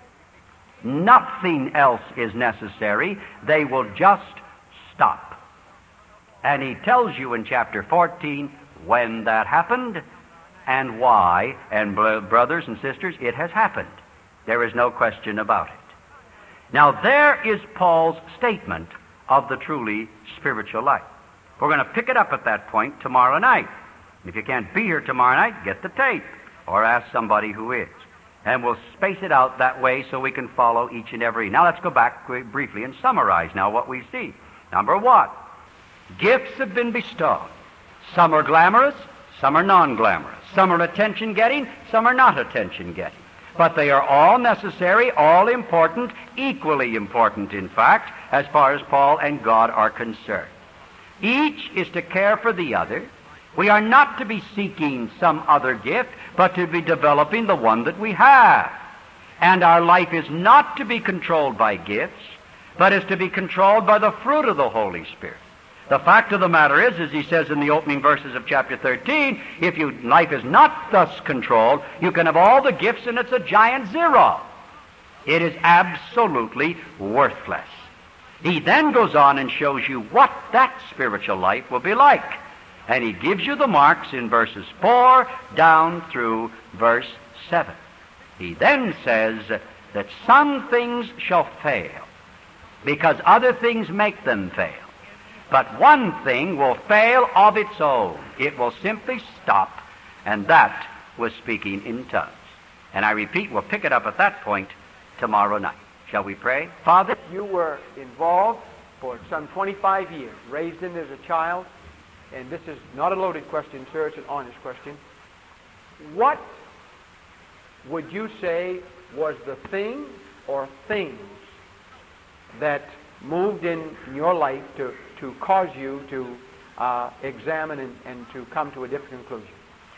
Nothing else is necessary. They will just stop. And he tells you in chapter 14 when that happened and why. And brothers and sisters, it has happened. There is no question about it. Now, there is Paul's statement of the truly spiritual life. We're going to pick it up at that point tomorrow night. If you can't be here tomorrow night, get the tape or ask somebody who is. And we'll space it out that way so we can follow each and every. Now let's go back briefly and summarize now what we see. Number one, gifts have been bestowed. Some are glamorous, some are non-glamorous. Some are attention-getting, some are not attention-getting. But they are all necessary, all important, equally important, in fact, as far as Paul and God are concerned. Each is to care for the other. We are not to be seeking some other gift, but to be developing the one that we have. And our life is not to be controlled by gifts, but is to be controlled by the fruit of the Holy Spirit. The fact of the matter is, as he says in the opening verses of chapter 13, if your life is not thus controlled, you can have all the gifts and it's a giant zero. It is absolutely worthless. He then goes on and shows you what that spiritual life will be like. And he gives you the marks in verses 4 down through verse 7. He then says that some things shall fail, because other things make them fail. But one thing will fail of its own. It will simply stop, and that was speaking in tongues. And I repeat, we'll pick it up at that point tomorrow night. Shall we pray? Father, you were involved for some 25 years, raised in as a child, and this is not a loaded question, sir, it's an honest question. What would you say was the thing or things that moved in your life to cause you to examine and to come to a different conclusion?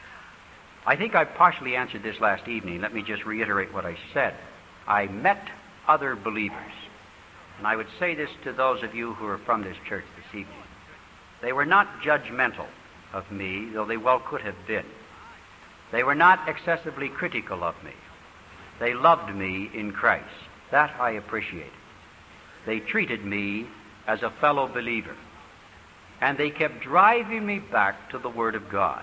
I think I partially answered this last evening. Let me just reiterate what I said. I met other believers, and I would say this to those of you who are from this church this evening. They were not judgmental of me, though they well could have been. They were not excessively critical of me. They loved me in Christ. That I appreciated. They treated me as a fellow believer. And they kept driving me back to the Word of God.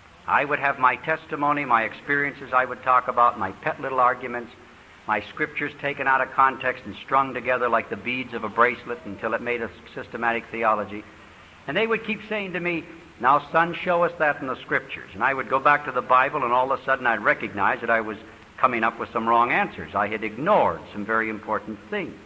I would have my testimony, my experiences I would talk about, my pet little arguments, my scriptures taken out of context and strung together like the beads of a bracelet until it made a systematic theology. And they would keep saying to me, "Now, son, show us that in the Scriptures." And I would go back to the Bible, and all of a sudden I'd recognize that I was coming up with some wrong answers. I had ignored some very important things.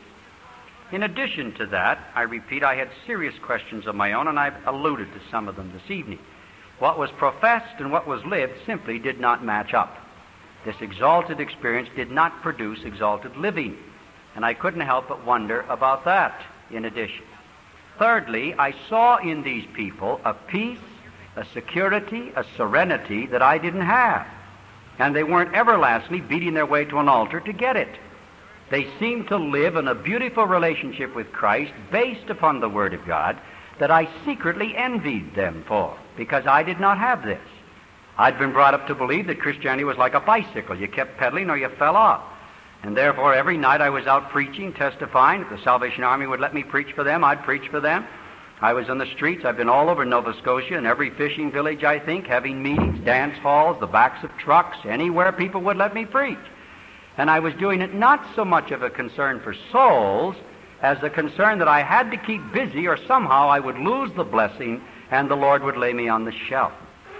In addition to that, I repeat, I had serious questions of my own, and I've alluded to some of them this evening. What was professed and what was lived simply did not match up. This exalted experience did not produce exalted living, and I couldn't help but wonder about that in addition. Thirdly, I saw in these people a peace, a security, a serenity that I didn't have. And they weren't everlastingly beating their way to an altar to get it. They seemed to live in a beautiful relationship with Christ based upon the Word of God that I secretly envied them for, because I did not have this. I'd been brought up to believe that Christianity was like a bicycle. You kept pedaling or you fell off. And therefore, every night I was out preaching, testifying. If the Salvation Army would let me preach for them, I'd preach for them. I was on the streets. I've been all over Nova Scotia, in every fishing village, I think, having meetings, dance halls, the backs of trucks, anywhere people would let me preach. And I was doing it not so much of a concern for souls as the concern that I had to keep busy or somehow I would lose the blessing and the Lord would lay me on the shelf.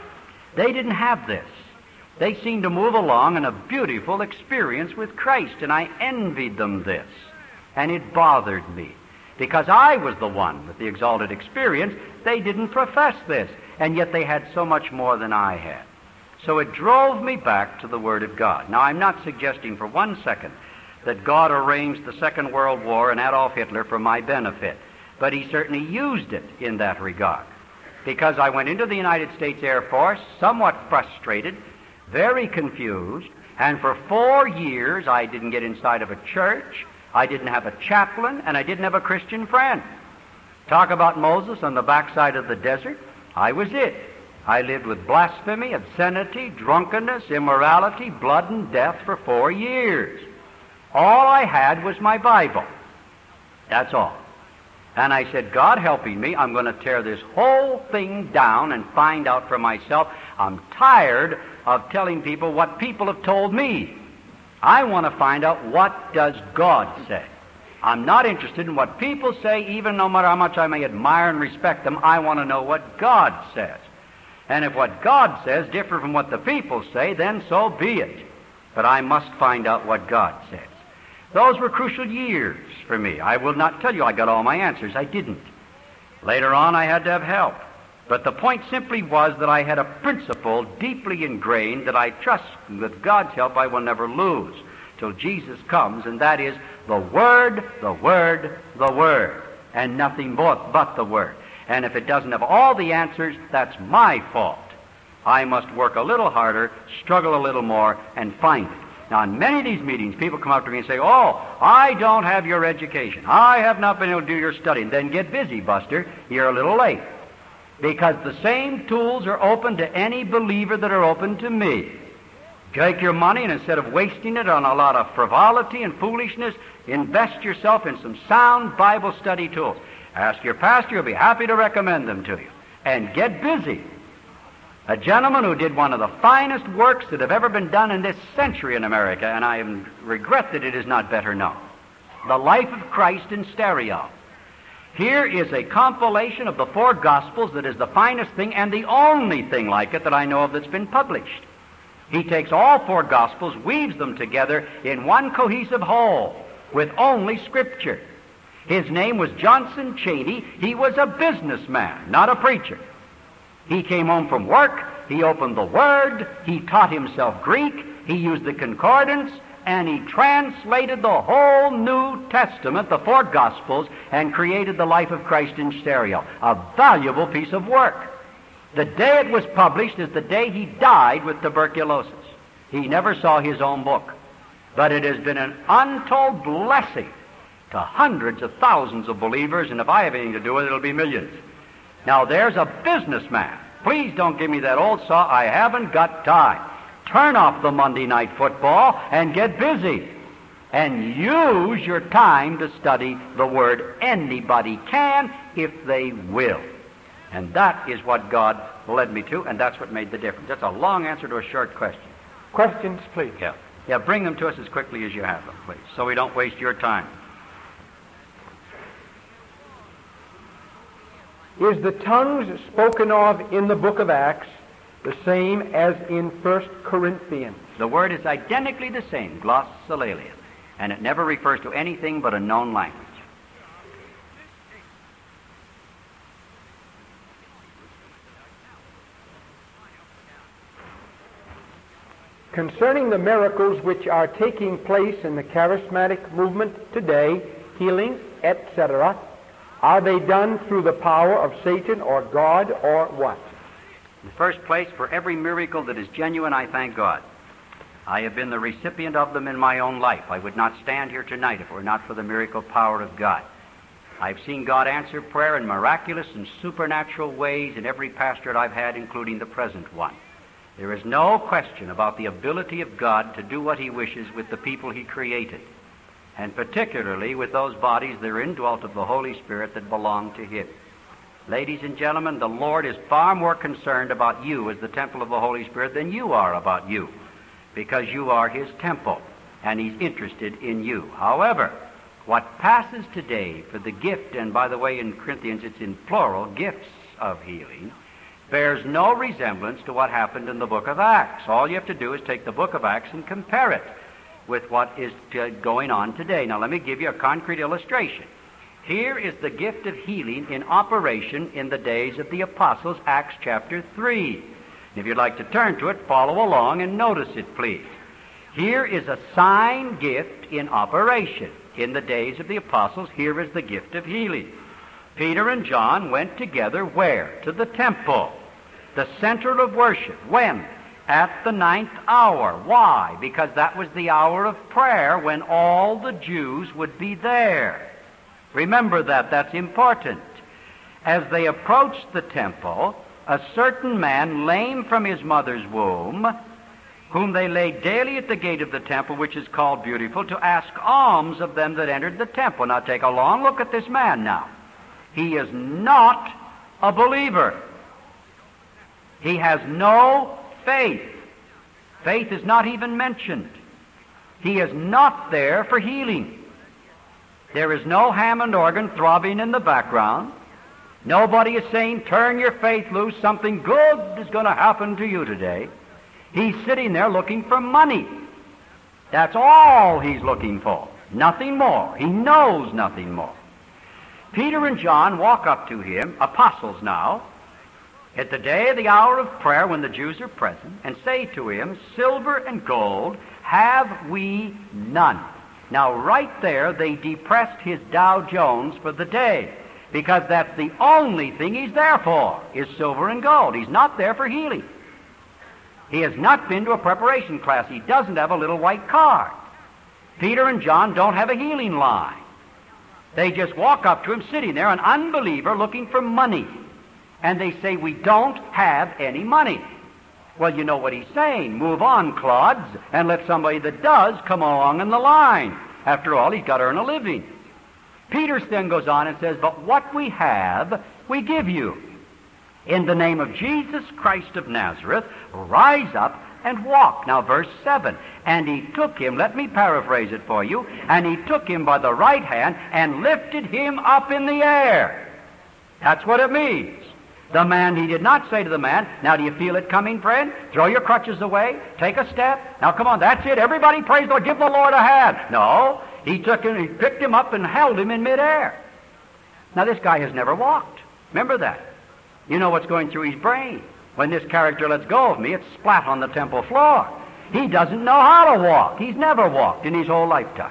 They didn't have this. They seemed to move along in a beautiful experience with Christ, and I envied them this. And it bothered me, because I was the one with the exalted experience. They didn't profess this, and yet they had so much more than I had. So it drove me back to the Word of God. Now, I'm not suggesting for 1 second that God arranged the Second World War and Adolf Hitler for my benefit, but He certainly used it in that regard. Because I went into the United States Air Force somewhat frustrated, very confused, and for 4 years I didn't get inside of a church, I didn't have a chaplain, and I didn't have a Christian friend. Talk about Moses on the backside of the desert. I was it. I lived with blasphemy, obscenity, drunkenness, immorality, blood, and death for 4 years. All I had was my Bible. That's all. And I said, God helping me, I'm going to tear this whole thing down and find out for myself. I'm tired of telling people what people have told me. I want to find out, what does God say? I'm not interested in what people say, even no matter how much I may admire and respect them. I want to know what God says. And if what God says differs from what the people say, then so be it. But I must find out what God says. Those were crucial years for me. I will not tell you I got all my answers. I didn't. Later on, I had to have help. But the point simply was that I had a principle deeply ingrained that I trust with God's help I will never lose till Jesus comes, and that is the Word, the Word, the Word, and nothing but the Word. And if it doesn't have all the answers, that's my fault. I must work a little harder, struggle a little more, and find it. Now, in many of these meetings, people come up to me and say, "Oh, I don't have your education. I have not been able to do your studying." Then get busy, Buster. You're a little late. Because the same tools are open to any believer that are open to me. Take your money, and instead of wasting it on a lot of frivolity and foolishness, invest yourself in some sound Bible study tools. Ask your pastor. He'll be happy to recommend them to you. And get busy. A gentleman who did one of the finest works that have ever been done in this century in America, and I regret that it is not better known. The Life of Christ in stereo. Here is a compilation of the four Gospels that is the finest thing and the only thing like it that I know of that's been published. He takes all four Gospels, weaves them together in one cohesive whole with only Scripture. His name was Johnson Cheney. He was a businessman, not a preacher. He came home from work, he opened the Word, he taught himself Greek, he used the concordance, and he translated the whole New Testament, the four Gospels, and created the Life of Christ in stereo. A valuable piece of work. The day it was published is the day he died with tuberculosis. He never saw his own book. But it has been an untold blessing to hundreds of thousands of believers, and if I have anything to do with it, it'll be millions. Now, there's a businessman. Please don't give me that old saw. I haven't got time. Turn off the Monday night football and get busy. And use your time to study the Word. Anybody can if they will. And that is what God led me to, and that's what made the difference. That's a long answer to a short question. Questions, please. Yeah, bring them to us as quickly as you have them, please, so we don't waste your time. Is the tongues spoken of in the book of Acts the same as in 1 Corinthians? The word is identically the same, glossolalia, and it never refers to anything but a known language. Concerning the miracles which are taking place in the charismatic movement today, healing, etc., are they done through the power of Satan or God or what? In the first place, for every miracle that is genuine, I thank God. I have been the recipient of them in my own life. I would not stand here tonight if it were not for the miracle power of God. I've seen God answer prayer in miraculous and supernatural ways in every pastorate I've had, including the present one. There is no question about the ability of God to do what He wishes with the people He created, and particularly with those bodies therein dwelt of the Holy Spirit that belong to Him. Ladies and gentlemen, the Lord is far more concerned about you as the temple of the Holy Spirit than you are about you, because you are His temple, and He's interested in you. However, what passes today for the gift, and by the way, in Corinthians it's in plural, gifts of healing, bears no resemblance to what happened in the book of Acts. All you have to do is take the book of Acts and compare it with what is going on today. Now, let me give you a concrete illustration. Here is the gift of healing in operation in the days of the apostles, Acts chapter 3. And if you'd like to turn to it, follow along and notice it, please. Here is a sign gift in operation in the days of the apostles. Here is the gift of healing. Peter and John went together where? To the temple, the center of worship. When? At the 9th hour. Why? Because that was the hour of prayer when all the Jews would be there. Remember that. That's important. As they approached the temple, a certain man, lame from his mother's womb, whom they laid daily at the gate of the temple, which is called Beautiful, to ask alms of them that entered the temple. Now take a long look at this man now. He is not a believer. He has no faith. Faith is not even mentioned. He is not there for healing. There is no Hammond organ throbbing in the background. Nobody is saying, turn your faith loose, something good is going to happen to you today. He's sitting there looking for money. That's all he's looking for. Nothing more. He knows nothing more. Peter and John walk up to him, apostles now, at the day of the hour of prayer when the Jews are present, and say to him, silver and gold have we none. Now, right there, they depressed his Dow Jones for the day, because that's the only thing he's there for, is silver and gold. He's not there for healing. He has not been to a preparation class. He doesn't have a little white card. Peter and John don't have a healing line. They just walk up to him, sitting there, an unbeliever looking for money. And they say, we don't have any money. Well, you know what he's saying. Move on, clods, and let somebody that does come along in the line. After all, he's got to earn a living. Peter then goes on and says, but what we have, we give you. In the name of Jesus Christ of Nazareth, rise up and walk. Now, verse 7. And he took him, let me paraphrase it for you, and he took him by the right hand and lifted him up in the air. That's what it means. The man, he did not say to the man, now do you feel it coming, friend? Throw your crutches away, take a step. Now come on, that's it. Everybody praise the Lord, give the Lord a hand. No, he took him, he picked him up and held him in midair. Now this guy has never walked. Remember that. You know what's going through his brain. When this character lets go of me, it's splat on the temple floor. He doesn't know how to walk. He's never walked in his whole lifetime.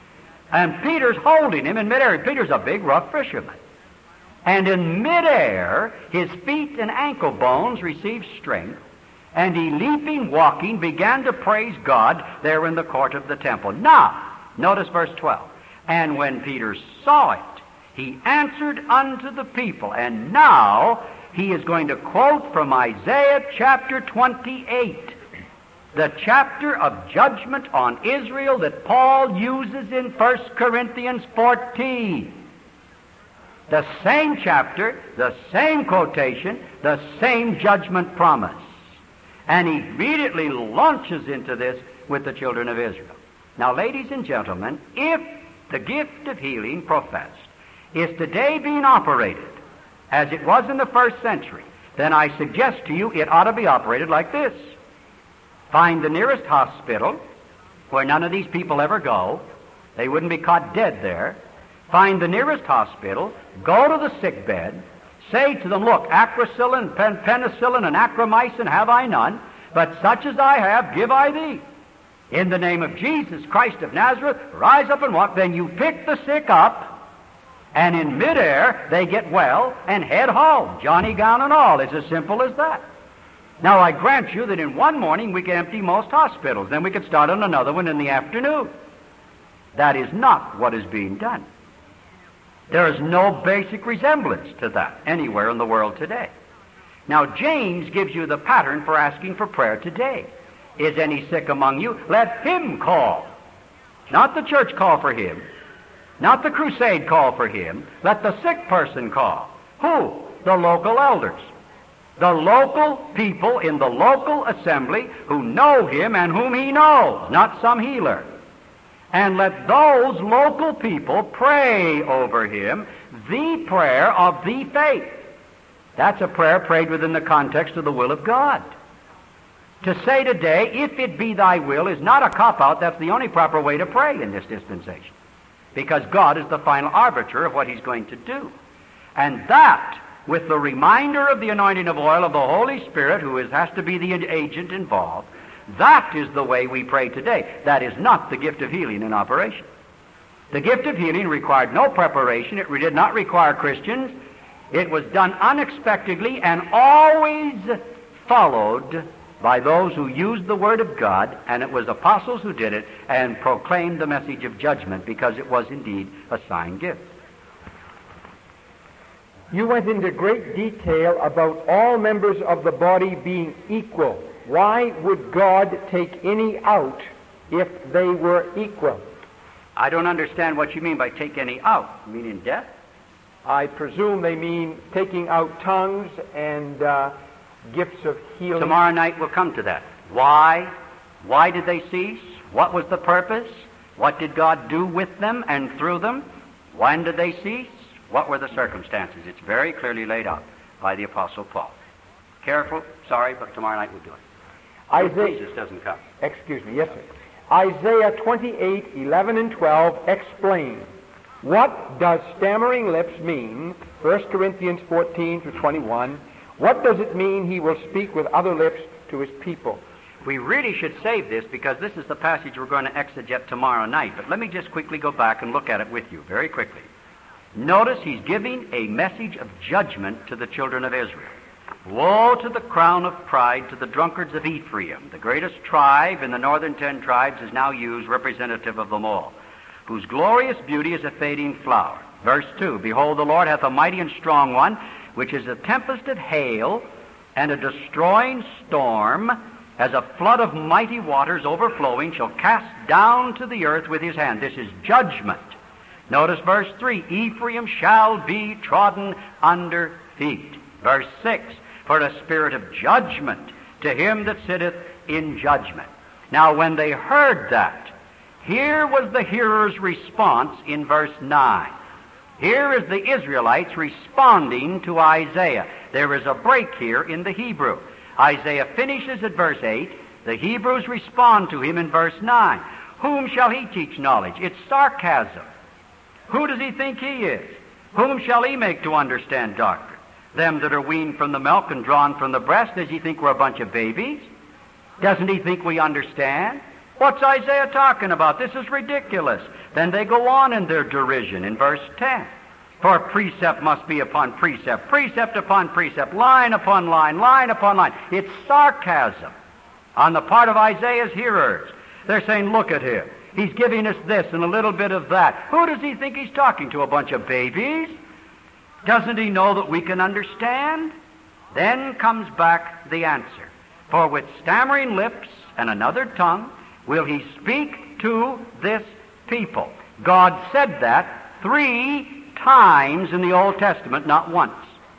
And Peter's holding him in midair. Peter's a big, rough fisherman. And in midair, his feet and ankle bones received strength, and he, leaping, walking, began to praise God there in the court of the temple. Now, notice verse 12. And when Peter saw it, he answered unto the people. And now he is going to quote from Isaiah chapter 28, the chapter of judgment on Israel that Paul uses in 1 Corinthians 14. The same chapter, the same quotation, the same judgment promise. And he immediately launches into this with the children of Israel. Now, ladies and gentlemen, if the gift of healing professed is today being operated as it was in the first century, then I suggest to you it ought to be operated like this. Find the nearest hospital where none of these people ever go. They wouldn't be caught dead there. Find the nearest hospital, go to the sick bed, say to them, look, acrocillin, penicillin, and acromycin have I none, but such as I have give I thee. In the name of Jesus Christ of Nazareth, rise up and walk. Then you pick the sick up, and in midair they get well and head home, Johnny gown and all. It's as simple as that. Now, I grant you that in one morning we could empty most hospitals. Then we could start on another one in the afternoon. That is not what is being done. There is no basic resemblance to that anywhere in the world today. Now, James gives you the pattern for asking for prayer today. Is any sick among you? Let him call. Not the church call for him. Not the crusade call for him. Let the sick person call. Who? The local elders. The local people in the local assembly who know him and whom he knows, not some healer. And let those local people pray over him the prayer of the faith. That's a prayer prayed within the context of the will of God. To say today, if it be thy will, is not a cop-out. That's the only proper way to pray in this dispensation. Because God is the final arbiter of what he's going to do. And that, with the reminder of the anointing of oil of the Holy Spirit, who has to be the agent involved, that is the way we pray today. That is not the gift of healing in operation. The gift of healing required no preparation. It did not require Christians. It was done unexpectedly and always followed by those who used the Word of God, and it was apostles who did it and proclaimed the message of judgment because it was indeed a sign gift. You went into great detail about all members of the body being equal. Why would God take any out if they were equal? I don't understand what you mean by take any out. You mean in death? I presume they mean taking out tongues and gifts of healing. Tomorrow night we'll come to that. Why? Why did they cease? What was the purpose? What did God do with them and through them? When did they cease? What were the circumstances? It's very clearly laid out by the Apostle Paul. Careful, sorry, but tomorrow night we'll do it. Jesus doesn't come. Excuse me, yes, sir. Isaiah 28, 11 and 12 explain. What does stammering lips mean? 1 Corinthians 14 through 21. What does it mean he will speak with other lips to his people? We really should save this because this is the passage we're going to exegete tomorrow night. But let me just quickly go back and look at it with you very quickly. Notice he's giving a message of judgment to the children of Israel. Woe to the crown of pride to the drunkards of Ephraim. The greatest tribe in the northern 10 tribes is now used representative of them all, whose glorious beauty is a fading flower. Verse 2, Behold, the Lord hath a mighty and strong one, which is a tempest of hail and a destroying storm, as a flood of mighty waters overflowing, shall cast down to the earth with his hand. This is judgment. Notice verse 3, Ephraim shall be trodden under feet. Verse 6, For a spirit of judgment to him that sitteth in judgment. Now when they heard that, here was the hearer's response in verse 9. Here is the Israelites responding to Isaiah. There is a break here in the Hebrew. Isaiah finishes at verse 8. The Hebrews respond to him in verse 9. Whom shall he teach knowledge? It's sarcasm. Who does he think he is? Whom shall he make to understand doctrine? Them that are weaned from the milk and drawn from the breast. Does he think we're a bunch of babies? Doesn't he think we understand? What's Isaiah talking about? This is ridiculous. Then they go on in their derision in verse 10. For precept must be upon precept, precept upon precept, line upon line, line upon line. It's sarcasm on the part of Isaiah's hearers. They're saying, look at him. He's giving us this and a little bit of that. Who does he think he's talking to? A bunch of babies? Doesn't he know that we can understand? Then comes back the answer. For with stammering lips and another tongue will he speak to this people. God said that 3 times in the Old Testament, not once.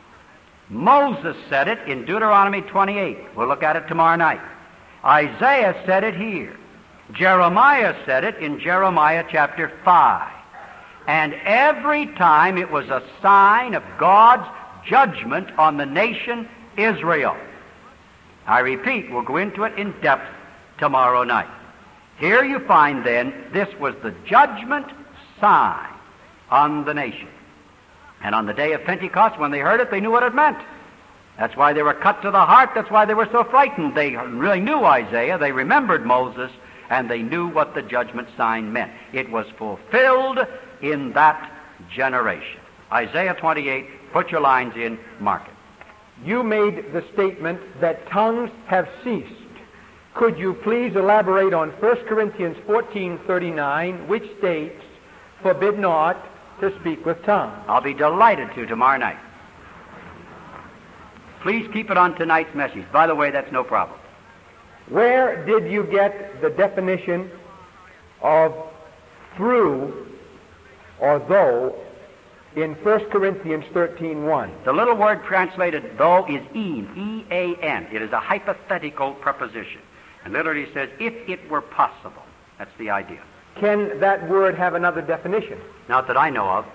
Moses said it in Deuteronomy 28. We'll look at it tomorrow night. Isaiah said it here. Jeremiah said it in Jeremiah chapter 5. And every time it was a sign of God's judgment on the nation Israel. I repeat, we'll go into it in depth tomorrow night. Here you find then, this was the judgment sign on the nation. And on the day of Pentecost, when they heard it, they knew what it meant. That's why they were cut to the heart. That's why they were so frightened. They really knew Isaiah. They remembered Moses. And they knew what the judgment sign meant. It was fulfilled in that generation. Isaiah 28, put your lines in, mark it. You made the statement that tongues have ceased. Could you please elaborate on 1 Corinthians 14:39, which states, forbid not to speak with tongues? I'll be delighted to tomorrow night. Please keep it on tonight's message. By the way, that's no problem. Where did you get the definition of through or though in 1 Corinthians 13:1? The little word translated though is ean, E-A-N. It is a hypothetical preposition. And literally says, if it were possible. That's the idea. Can that word have another definition? Not that I know of.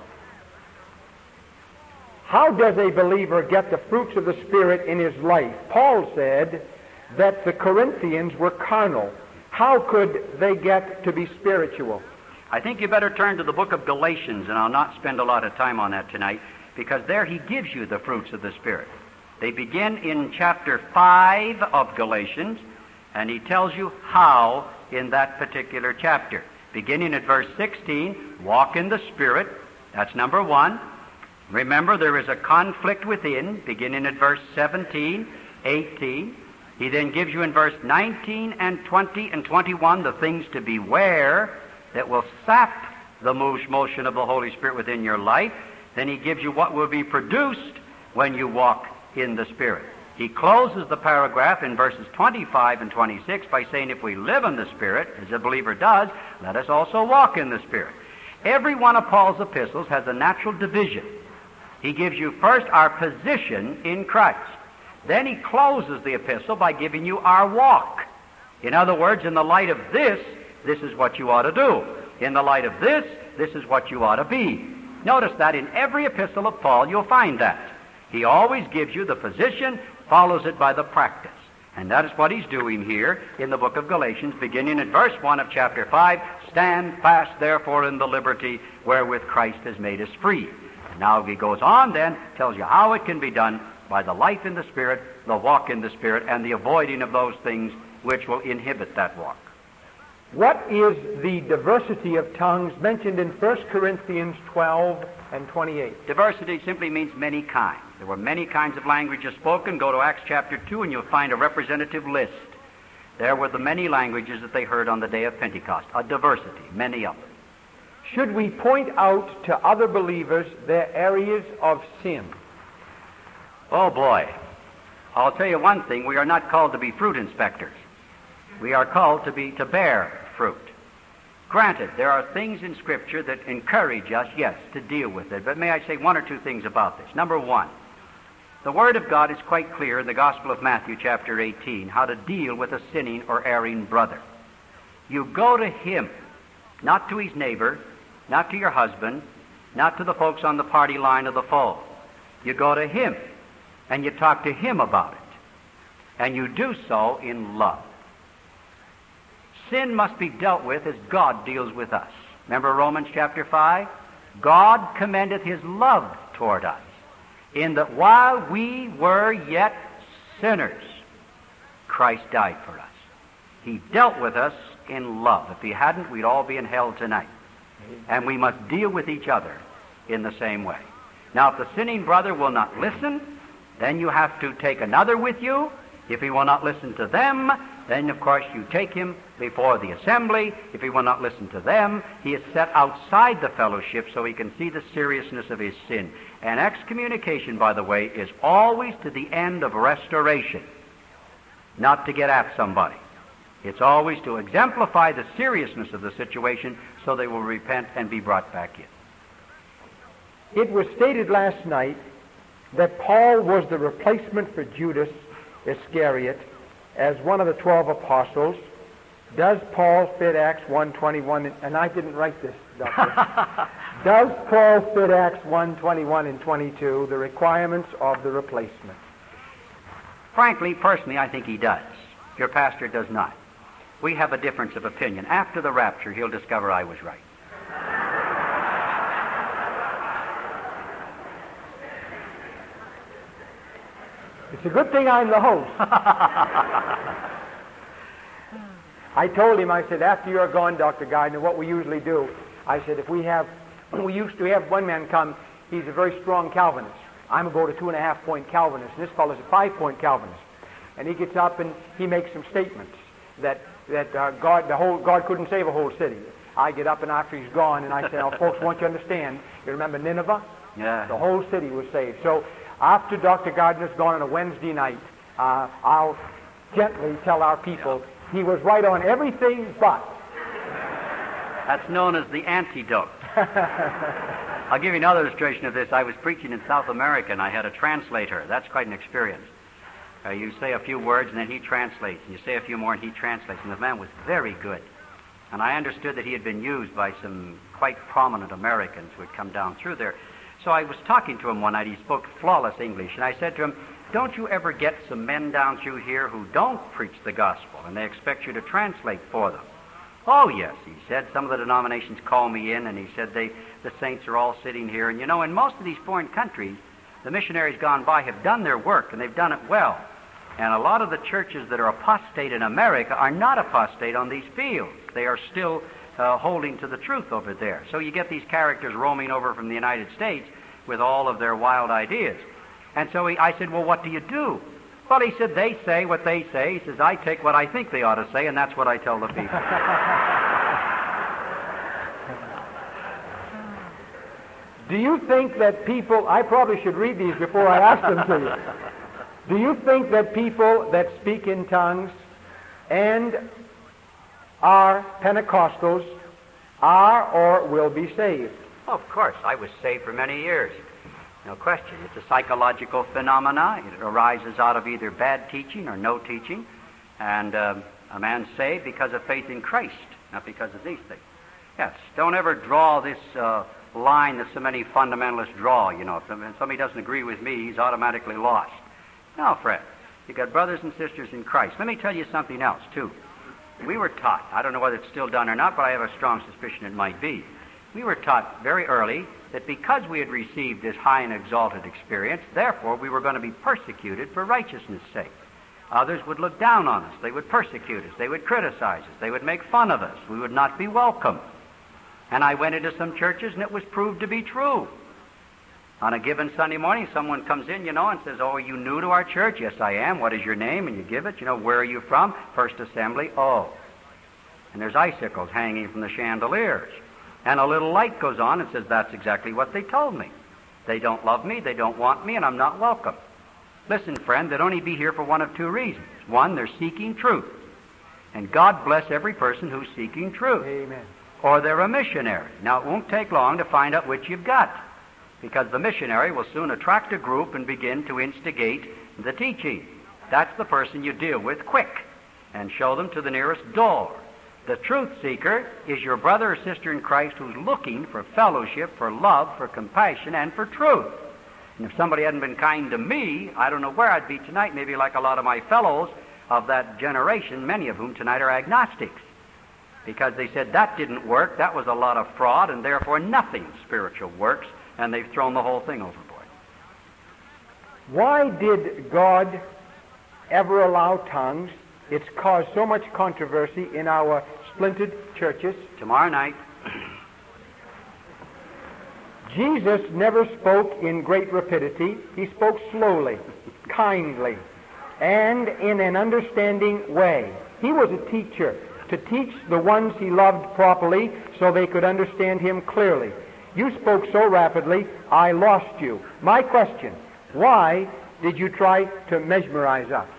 How does a believer get the fruits of the Spirit in his life? Paul said that the Corinthians were carnal. How could they get to be spiritual? I think you better turn to the book of Galatians, and I'll not spend a lot of time on that tonight, because there he gives you the fruits of the Spirit. They begin in chapter 5 of Galatians, and he tells you how in that particular chapter. Beginning at verse 16, walk in the Spirit. That's number 1. Remember, there is a conflict within, beginning at verse 17, 18. He then gives you in verse 19 and 20 and 21 the things to beware that will sap the motion of the Holy Spirit within your life. Then he gives you what will be produced when you walk in the Spirit. He closes the paragraph in verses 25 and 26 by saying, if we live in the Spirit, as a believer does, let us also walk in the Spirit. Every one of Paul's epistles has a natural division. He gives you first our position in Christ. Then he closes the epistle by giving you our walk. In other words, in the light of this, this is what you ought to do. In the light of this, this is what you ought to be. Notice that in every epistle of Paul, you'll find that. He always gives you the position, follows it by the practice. And that is what he's doing here in the book of Galatians, beginning at verse 1 of chapter 5. Stand fast, therefore, in the liberty wherewith Christ has made us free. And now he goes on then, tells you how it can be done by the life in the Spirit, the walk in the Spirit, and the avoiding of those things which will inhibit that walk. What is the diversity of tongues mentioned in 1 Corinthians 12 and 28? Diversity simply means many kinds. There were many kinds of languages spoken. Go to Acts chapter 2 and you'll find a representative list. There were the many languages that they heard on the day of Pentecost. A diversity, many of them. Should we point out to other believers their areas of sin? Oh boy. I'll tell you one thing. We are not called to be fruit inspectors. We are called to bear fruit. Granted, there are things in Scripture that encourage us, yes, to deal with it. But may I say one or two things about this? Number one, the Word of God is quite clear in the Gospel of Matthew chapter 18 how to deal with a sinning or erring brother. You go to him, not to his neighbor, not to your husband, not to the folks on the party line of the phone. You go to him and you talk to him about it. And you do so in love. Sin must be dealt with as God deals with us. Remember Romans chapter 5? God commendeth his love toward us, in that while we were yet sinners, Christ died for us. He dealt with us in love. If he hadn't, we'd all be in hell tonight. And we must deal with each other in the same way. Now, if the sinning brother will not listen, then you have to take another with you. If he will not listen to them, then, of course, you take him before the assembly. If he will not listen to them, he is set outside the fellowship so he can see the seriousness of his sin. And excommunication, by the way, is always to the end of restoration, not to get at somebody. It's always to exemplify the seriousness of the situation so they will repent and be brought back in. It was stated last night that Paul was the replacement for Judas Iscariot as one of the 12 apostles. Does Paul fit Acts 1:21? And I didn't write this, Doctor. Does Paul fit Acts 1:21 and 22, the requirements of the replacement? Frankly, personally, I think he does. Your pastor does not. We have a difference of opinion. After the rapture, he'll discover I was right. It's a good thing I'm the host. I told him, I said, after you're gone, Dr. Gardner, what we usually do, I said, we used to have one man come, he's a very strong Calvinist. I'm about a 2.5-point Calvinist, and this fellow's a 5-point Calvinist. And he gets up and he makes some statements that God couldn't save a whole city. I get up and after he's gone, and I say, now, folks, won't you understand? You remember Nineveh? Yeah. The whole city was saved. So after Dr. Gardner's gone on a Wednesday night, I'll gently tell our people he was right on everything but. That's known as the antidote. I'll give you another illustration of this. I was preaching in South America, and I had a translator. That's quite an experience. You say a few words, and then he translates. And you say a few more, and he translates. And the man was very good. And I understood that he had been used by some quite prominent Americans who had come down through there. So I was talking to him one night. He spoke flawless English. And I said to him, don't you ever get some men down through here who don't preach the gospel, and they expect you to translate for them? Oh, yes, he said. Some of the denominations call me in, and he said the saints are all sitting here. And, you know, in most of these foreign countries, the missionaries gone by have done their work, and they've done it well. And a lot of the churches that are apostate in America are not apostate on these fields. They are still holding to the truth over there. So you get these characters roaming over from the United States with all of their wild ideas. And so I said, well, what do you do? Well, he said, they say what they say. He says, I take what I think they ought to say, and that's what I tell the people. Do you think that people, I probably should read these before I ask them to you. Do you think that people that speak in tongues and are Pentecostals are or will be saved? Oh, of course. I was saved for many years. No question. It's a psychological phenomena. It arises out of either bad teaching or no teaching. And a man's saved because of faith in Christ, not because of these things. Yes, don't ever draw this line that so many fundamentalists draw. You know, if somebody doesn't agree with me, he's automatically lost. No, Fred. You've got brothers and sisters in Christ. Let me tell you something else, too. We were taught, I don't know whether it's still done or not, but I have a strong suspicion it might be, We were taught very early that because we had received this high and exalted experience, therefore we were going to be persecuted for righteousness' sake. Others would look down on us. They would persecute us. They would criticize us. They would make fun of us. We would not be welcome. And I went into some churches, and it was proved to be true. On a given Sunday morning, someone comes in, and says, "Oh, are you new to our church?" "Yes, I am." "What is your name?" And you give it. "Where are you from?" "First Assembly." "Oh." And there's icicles hanging from the chandeliers. And a little light goes on and says, "That's exactly what they told me. They don't love me, they don't want me, and I'm not welcome." Listen, friend, they'd only be here for one of two reasons. One, they're seeking truth. And God bless every person who's seeking truth. Amen. Or they're a missionary. Now, it won't take long to find out which you've got, because the missionary will soon attract a group and begin to instigate the teaching. That's the person you deal with quick and show them to the nearest door. The truth seeker is your brother or sister in Christ who's looking for fellowship, for love, for compassion, and for truth. And if somebody hadn't been kind to me, I don't know where I'd be tonight, maybe like a lot of my fellows of that generation, many of whom tonight are agnostics. Because they said that didn't work, that was a lot of fraud, and therefore nothing spiritual works, and they've thrown the whole thing overboard. Why did God ever allow tongues? It's caused so much controversy in our splintered churches. Tomorrow night. Jesus never spoke in great rapidity. He spoke slowly, kindly, and in an understanding way. He was a teacher, to teach the ones he loved properly so they could understand him clearly. You spoke so rapidly, I lost you. My question, why did you try to mesmerize us?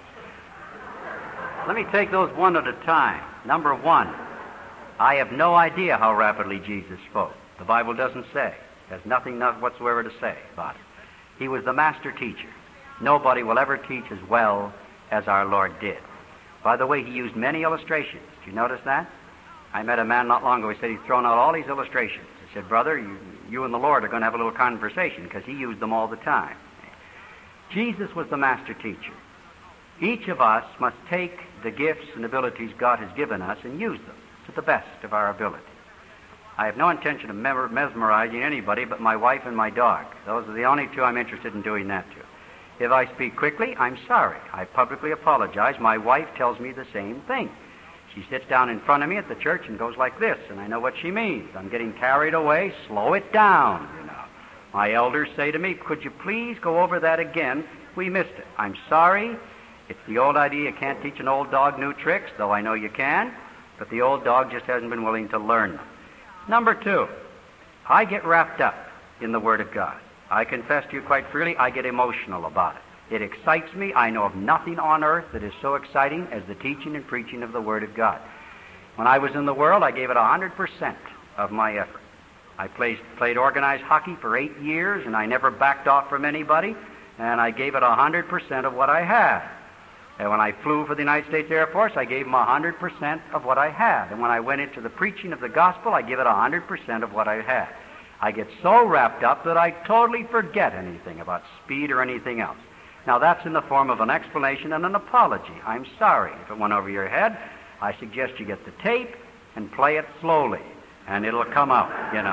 Let me take those one at a time. Number one, I have no idea how rapidly Jesus spoke. The Bible doesn't say. It has nothing whatsoever to say about it. He was the master teacher. Nobody will ever teach as well as our Lord did. By the way, he used many illustrations. Did you notice that? I met a man not long ago. He said he's thrown out all these illustrations. I said, "Brother, you and the Lord are going to have a little conversation," because he used them all the time. Jesus was the master teacher. Each of us must take the gifts and abilities God has given us and use them to the best of our ability. I have no intention of mesmerizing anybody but my wife and my dog. Those are the only two I'm interested in doing that to. If I speak quickly, I'm sorry. I publicly apologize. My wife tells me the same thing. She sits down in front of me at the church and goes like this, and I know what she means. I'm getting carried away. Slow it down, My elders say to me, "Could you please go over that again? We missed it." I'm sorry. It's the old idea you can't teach an old dog new tricks, though I know you can, but the old dog just hasn't been willing to learn them. Number two, I get wrapped up in the Word of God. I confess to you quite freely, I get emotional about it. It excites me. I know of nothing on earth that is so exciting as the teaching and preaching of the Word of God. When I was in the world, I gave it 100% of my effort. I played organized hockey for 8 years, and I never backed off from anybody, and I gave it 100% of what I had. And when I flew for the United States Air Force, I gave them 100% of what I had. And when I went into the preaching of the gospel, I give it 100% of what I had. I get so wrapped up that I totally forget anything about speed or anything else. Now, that's in the form of an explanation and an apology. I'm sorry if it went over your head. I suggest you get the tape and play it slowly, and it'll come out,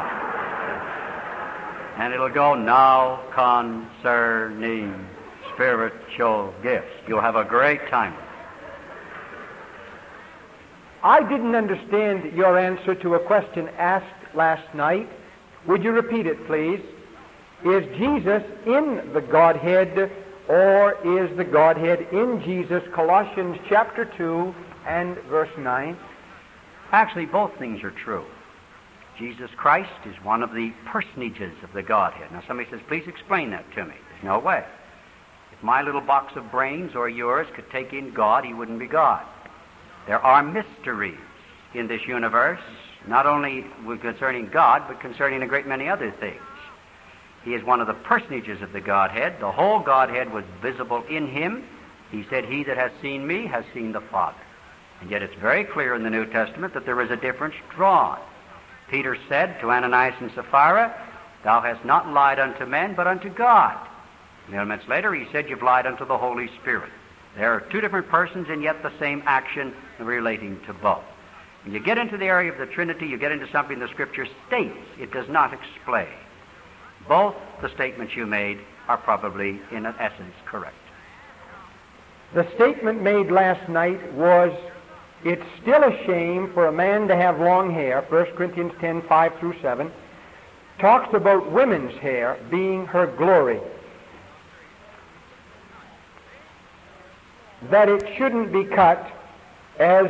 And it'll go, "Now concerning spiritual gifts." You'll have a great time. I didn't understand your answer to a question asked last night. Would you repeat it, please? Is Jesus in the Godhead, or is the Godhead in Jesus? Colossians chapter 2 and verse 9. Actually, both things are true. Jesus Christ is one of the personages of the Godhead. Now, somebody says, "Please explain that to me." There's no way. If my little box of brains or yours could take in God, he wouldn't be God. There are mysteries in this universe, not only concerning God, but concerning a great many other things. He is one of the personages of the Godhead. The whole Godhead was visible in him. He said, "He that has seen me has seen the Father." And yet it's very clear in the New Testament that there is a difference drawn. Peter said to Ananias and Sapphira, "Thou hast not lied unto men, but unto God." A few minutes later, he said, "You've lied unto the Holy Spirit." There are two different persons and yet the same action relating to both. When you get into the area of the Trinity, you get into something the Scripture states. It does not explain. Both the statements you made are probably, in essence, correct. The statement made last night was, it's still a shame for a man to have long hair. 1 Corinthians 10, 5 through 7 talks about women's hair being her glory. That it shouldn't be cut, as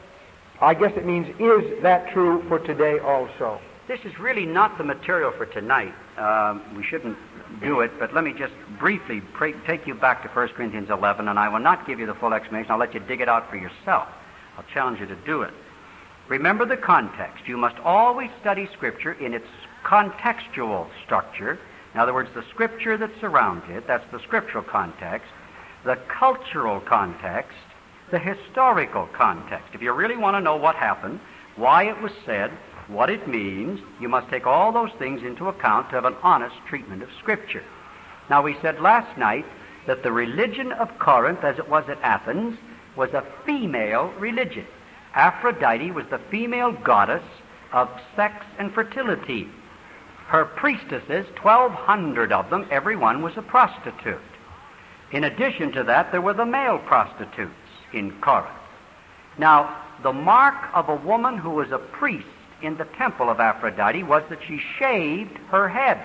I guess it means, is that true for today also? This is really not the material for tonight. We shouldn't do it, but let me just briefly take you back to 1 Corinthians 11, and I will not give you the full explanation. I'll let you dig it out for yourself. I'll challenge you to do it. Remember the context. You must always study Scripture in its contextual structure. In other words, the Scripture that surrounds it, that's the scriptural context, the cultural context, the historical context. If you really want to know what happened, why it was said, what it means, you must take all those things into account to have an honest treatment of Scripture. Now, we said last night that the religion of Corinth, as it was at Athens, was a female religion. Aphrodite was the female goddess of sex and fertility. Her priestesses, 1,200 of them, every one was a prostitute. In addition to that, there were the male prostitutes in Corinth. Now, the mark of a woman who was a priest in the temple of Aphrodite was that she shaved her head.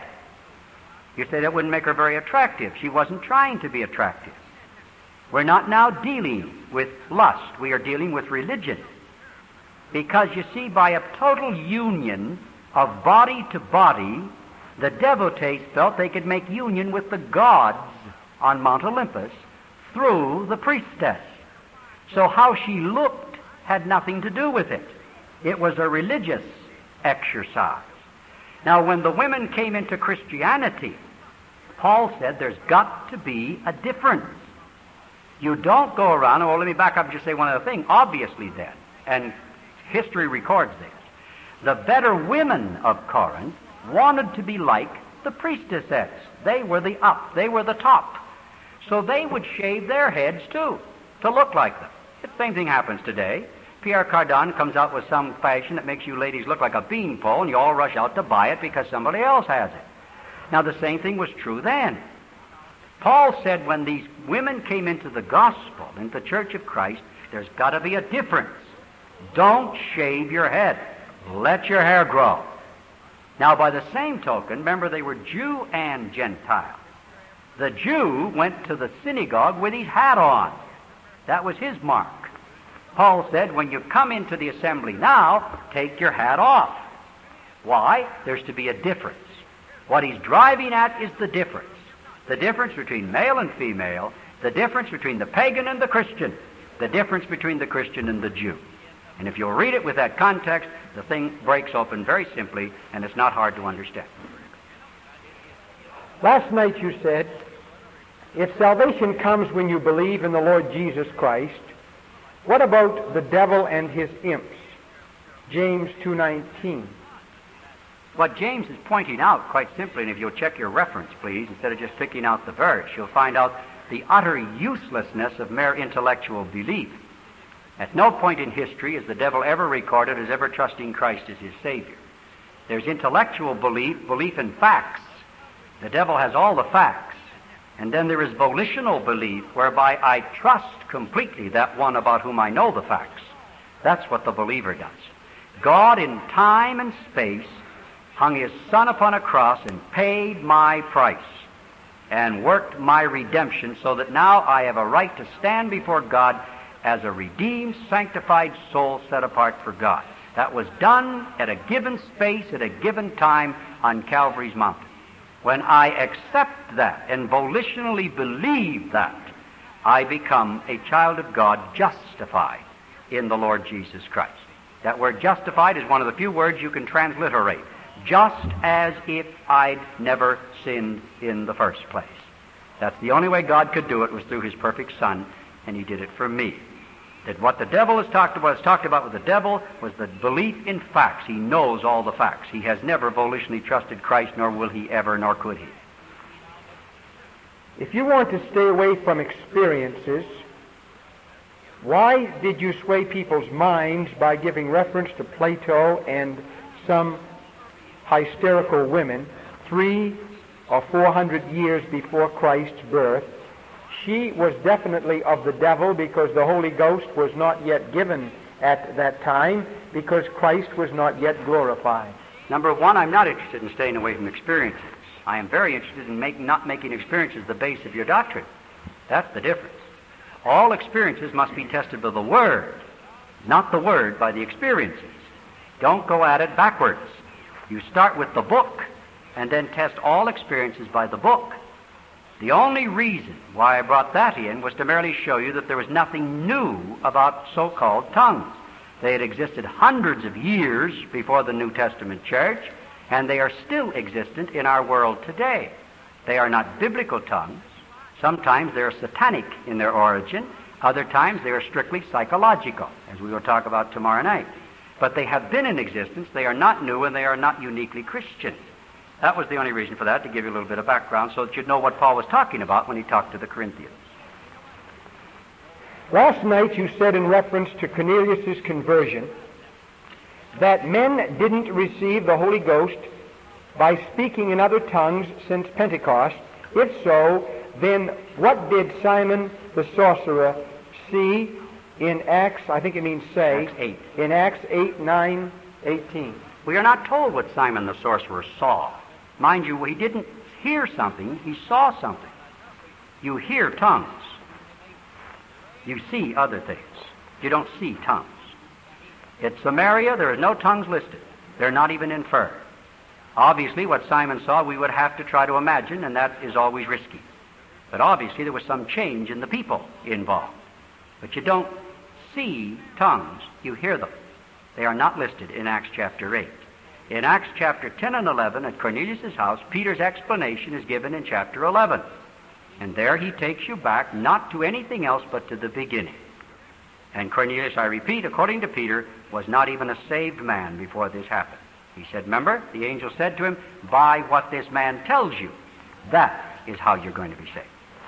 You say that wouldn't make her very attractive. She wasn't trying to be attractive. We're not now dealing with lust. We are dealing with religion. Because, you see, by a total union of body to body, the devotees felt they could make union with the gods on Mount Olympus through the priestess. So how she looked had nothing to do with it. It was a religious exercise. Now, when the women came into Christianity, Paul said there's got to be a difference. You don't go around, let me back up and just say one other thing. Obviously then, and history records this, the better women of Corinth wanted to be like the priestesses. They were the up, they were the top. So they would shave their heads too, to look like them. The same thing happens today. Pierre Cardin comes out with some fashion that makes you ladies look like a beanpole, and you all rush out to buy it because somebody else has it. Now, the same thing was true then. Paul said when these women came into the gospel, into the Church of Christ, there's got to be a difference. Don't shave your head. Let your hair grow. Now, by the same token, remember they were Jew and Gentile. The Jew went to the synagogue with his hat on. That was his mark. Paul said, when you come into the assembly now, take your hat off. Why? There's to be a difference. What he's driving at is the difference. The difference between male and female, the difference between the pagan and the Christian, the difference between the Christian and the Jew. And if you'll read it with that context, the thing breaks open very simply, and it's not hard to understand. Last night you said, if salvation comes when you believe in the Lord Jesus Christ, what about the devil and his imps? James 2:19. What James is pointing out, quite simply, and if you'll check your reference, please, instead of just picking out the verse, you'll find out the utter uselessness of mere intellectual belief. At no point in history is the devil ever recorded as ever trusting Christ as his Savior. There's intellectual belief in facts. The devil has all the facts. And then there is volitional belief, whereby I trust completely that one about whom I know the facts. That's what the believer does. God, in time and space, hung his Son upon a cross and paid my price and worked my redemption, so that now I have a right to stand before God as a redeemed, sanctified soul set apart for God. That was done at a given space, at a given time on Calvary's mountain. When I accept that and volitionally believe that, I become a child of God, justified in the Lord Jesus Christ. That word justified is one of the few words you can transliterate. Just as if I'd never sinned in the first place. That's the only way God could do it, was through his perfect Son, and he did it for me. That what the devil has talked about with the devil was the belief in facts. He knows all the facts. He has never volitionally trusted Christ, nor will he ever, nor could he. If you want to stay away from experiences, Why did you sway people's minds by giving reference to Plato and some hysterical women 300 or 400 years before Christ's birth? She was definitely of the devil because the Holy Ghost was not yet given at that time, because Christ was not yet glorified. Number one, I'm not interested in staying away from experiences. I am very interested in not making experiences the base of your doctrine. That's the difference. All experiences must be tested by the Word, not the Word by the experiences. Don't go at it backwards. You start with the book and then test all experiences by the book. The only reason why I brought that in was to merely show you that there was nothing new about so-called tongues. They had existed hundreds of years before the New Testament church, and they are still existent in our world today. They are not biblical tongues. Sometimes they are satanic in their origin. Other times they are strictly psychological, as we will talk about tomorrow night. But they have been in existence. They are not new, and they are not uniquely Christian. That was the only reason for that, to give you a little bit of background so that you'd know what Paul was talking about when he talked to the Corinthians. Last night you said in reference to Cornelius' conversion that men didn't receive the Holy Ghost by speaking in other tongues since Pentecost. If so, then what did Simon the sorcerer see in Acts, I think it means say, Acts 8. In Acts 8, 9, 18? We are not told what Simon the sorcerer saw. Mind you, he didn't hear something, he saw something. You hear tongues. You see other things. You don't see tongues. At Samaria, there is no tongues listed. They're not even inferred. Obviously, what Simon saw, we would have to try to imagine, and that is always risky. But obviously, there was some change in the people involved. But you don't see tongues, you hear them. They are not listed in Acts chapter 8. In Acts chapter 10 and 11, at Cornelius' house, Peter's explanation is given in chapter 11. And there he takes you back not to anything else but to the beginning. And Cornelius, I repeat, according to Peter, was not even a saved man before this happened. He said, remember, the angel said to him, by what this man tells you, that is how you're going to be saved.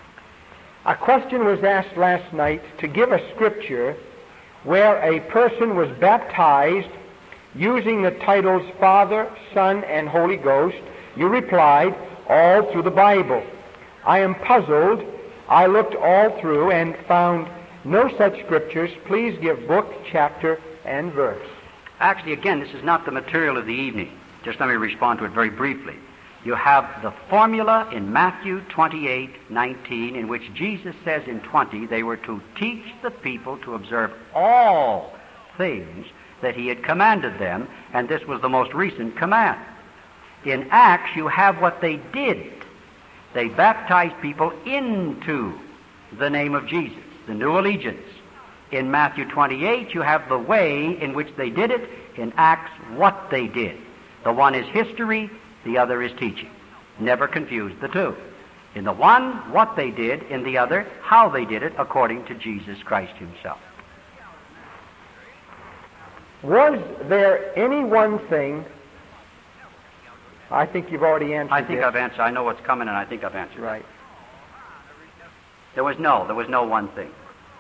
A question was asked last night to give a scripture where a person was baptized using the titles Father, Son, and Holy Ghost. You replied, all through the Bible. I am puzzled. I looked all through and found no such scriptures. Please give book, chapter, and verse. Actually, again, this is not the material of the evening. Just let me respond to it very briefly. You have the formula in Matthew 28:19, in which Jesus says in 20 they were to teach the people to observe all things that he had commanded them, and this was the most recent command. In Acts, you have what they did. They baptized people into the name of Jesus, the new allegiance. In Matthew 28, you have the way in which they did it. In Acts, what they did. The one is history, the other is teaching. Never confuse the two. In the one, what they did. In the other, how they did it according to Jesus Christ himself. Was there any one thing? I think you've already answered I think this. I've answered. I know what's coming, and I think I've answered. Right. There was no one thing.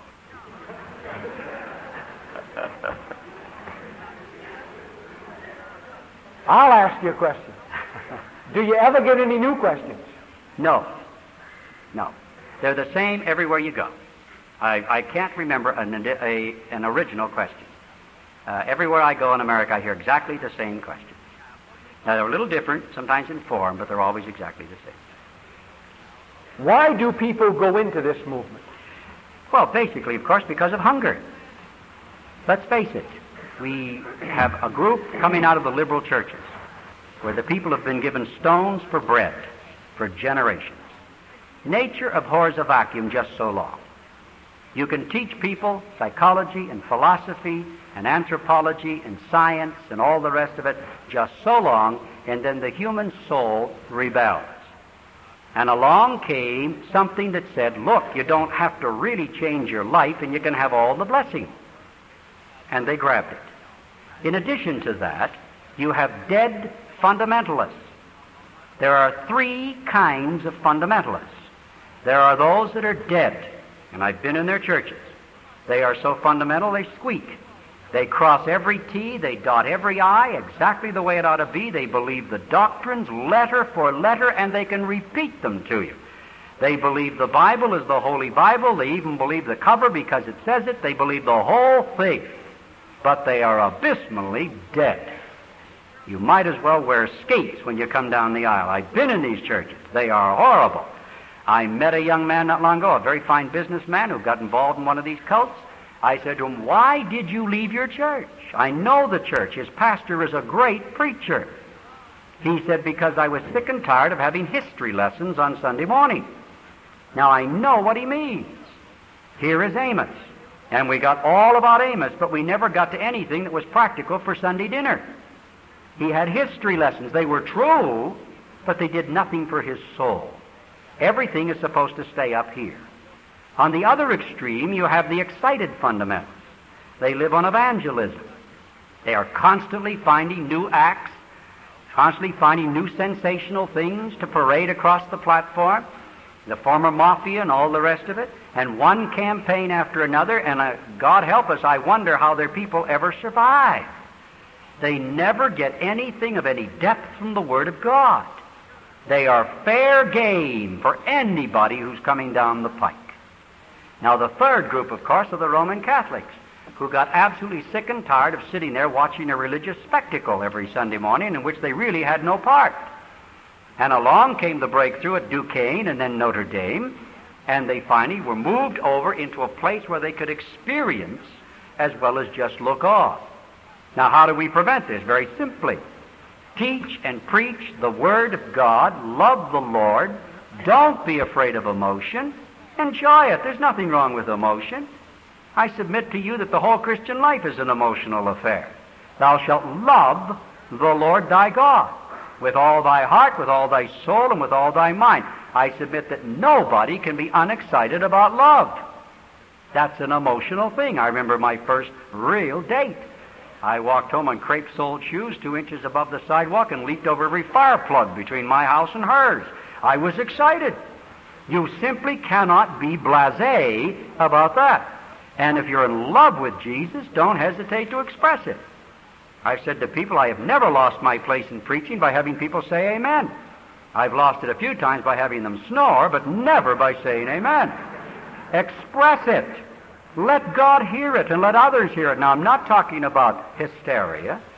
I'll ask you a question. Do you ever get any new questions? No. They're the same everywhere you go. I can't remember an original question. Everywhere I go in America, I hear exactly the same question. Now, they're a little different, sometimes in form, but they're always exactly the same. Why do people go into this movement? Well, basically, of course, because of hunger. Let's face it. We have a group coming out of the liberal churches where the people have been given stones for bread for generations. Nature abhors a vacuum just so long. You can teach people psychology and philosophy and anthropology and science and all the rest of it just so long, and then the human soul rebels. And along came something that said, look, you don't have to really change your life and you can have all the blessings. And they grabbed it. In addition to that, you have dead fundamentalists. There are three kinds of fundamentalists. There are those that are dead, and I've been in their churches. They are so fundamental they squeak. They cross every T, they dot every I exactly the way it ought to be. They believe the doctrines letter for letter, and they can repeat them to you. They believe the Bible is the Holy Bible. They even believe the cover because it says it. They believe the whole thing. But they are abysmally dead. You might as well wear skates when you come down the aisle. I've been in these churches. They are horrible. I met a young man not long ago, a very fine businessman who got involved in one of these cults. I said to him, "Why did you leave your church? I know the church. His pastor is a great preacher." He said, "Because I was sick and tired of having history lessons on Sunday morning." Now, I know what he means. Here is Amos. And we got all about Amos, but we never got to anything that was practical for Sunday dinner. He had history lessons. They were true, but they did nothing for his soul. Everything is supposed to stay up here. On the other extreme, you have the excited fundamentalists. They live on evangelism. They are constantly finding new acts, constantly finding new sensational things to parade across the platform, the former mafia and all the rest of it, and one campaign after another, and God help us, I wonder how their people ever survive. They never get anything of any depth from the Word of God. They are fair game for anybody who's coming down the pike. Now, the third group, of course, are the Roman Catholics, who got absolutely sick and tired of sitting there watching a religious spectacle every Sunday morning in which they really had no part. And along came the breakthrough at Duquesne and then Notre Dame, and they finally were moved over into a place where they could experience as well as just look on. Now, how do we prevent this? Very simply. Teach and preach the Word of God. Love the Lord. Don't be afraid of emotion. Enjoy it. There's nothing wrong with emotion. I submit to you that the whole Christian life is an emotional affair. Thou shalt love the Lord thy God with all thy heart, with all thy soul, and with all thy mind. I submit that nobody can be unexcited about love. That's an emotional thing. I remember my first real date. I walked home on crepe-soled shoes 2 inches above the sidewalk and leaped over every fire plug between my house and hers. I was excited. You simply cannot be blasé about that. And if you're in love with Jesus, don't hesitate to express it. I've said to people, I have never lost my place in preaching by having people say amen. I've lost it a few times by having them snore, but never by saying amen. Express it. Let God hear it and let others hear it. Now, I'm not talking about hysteria.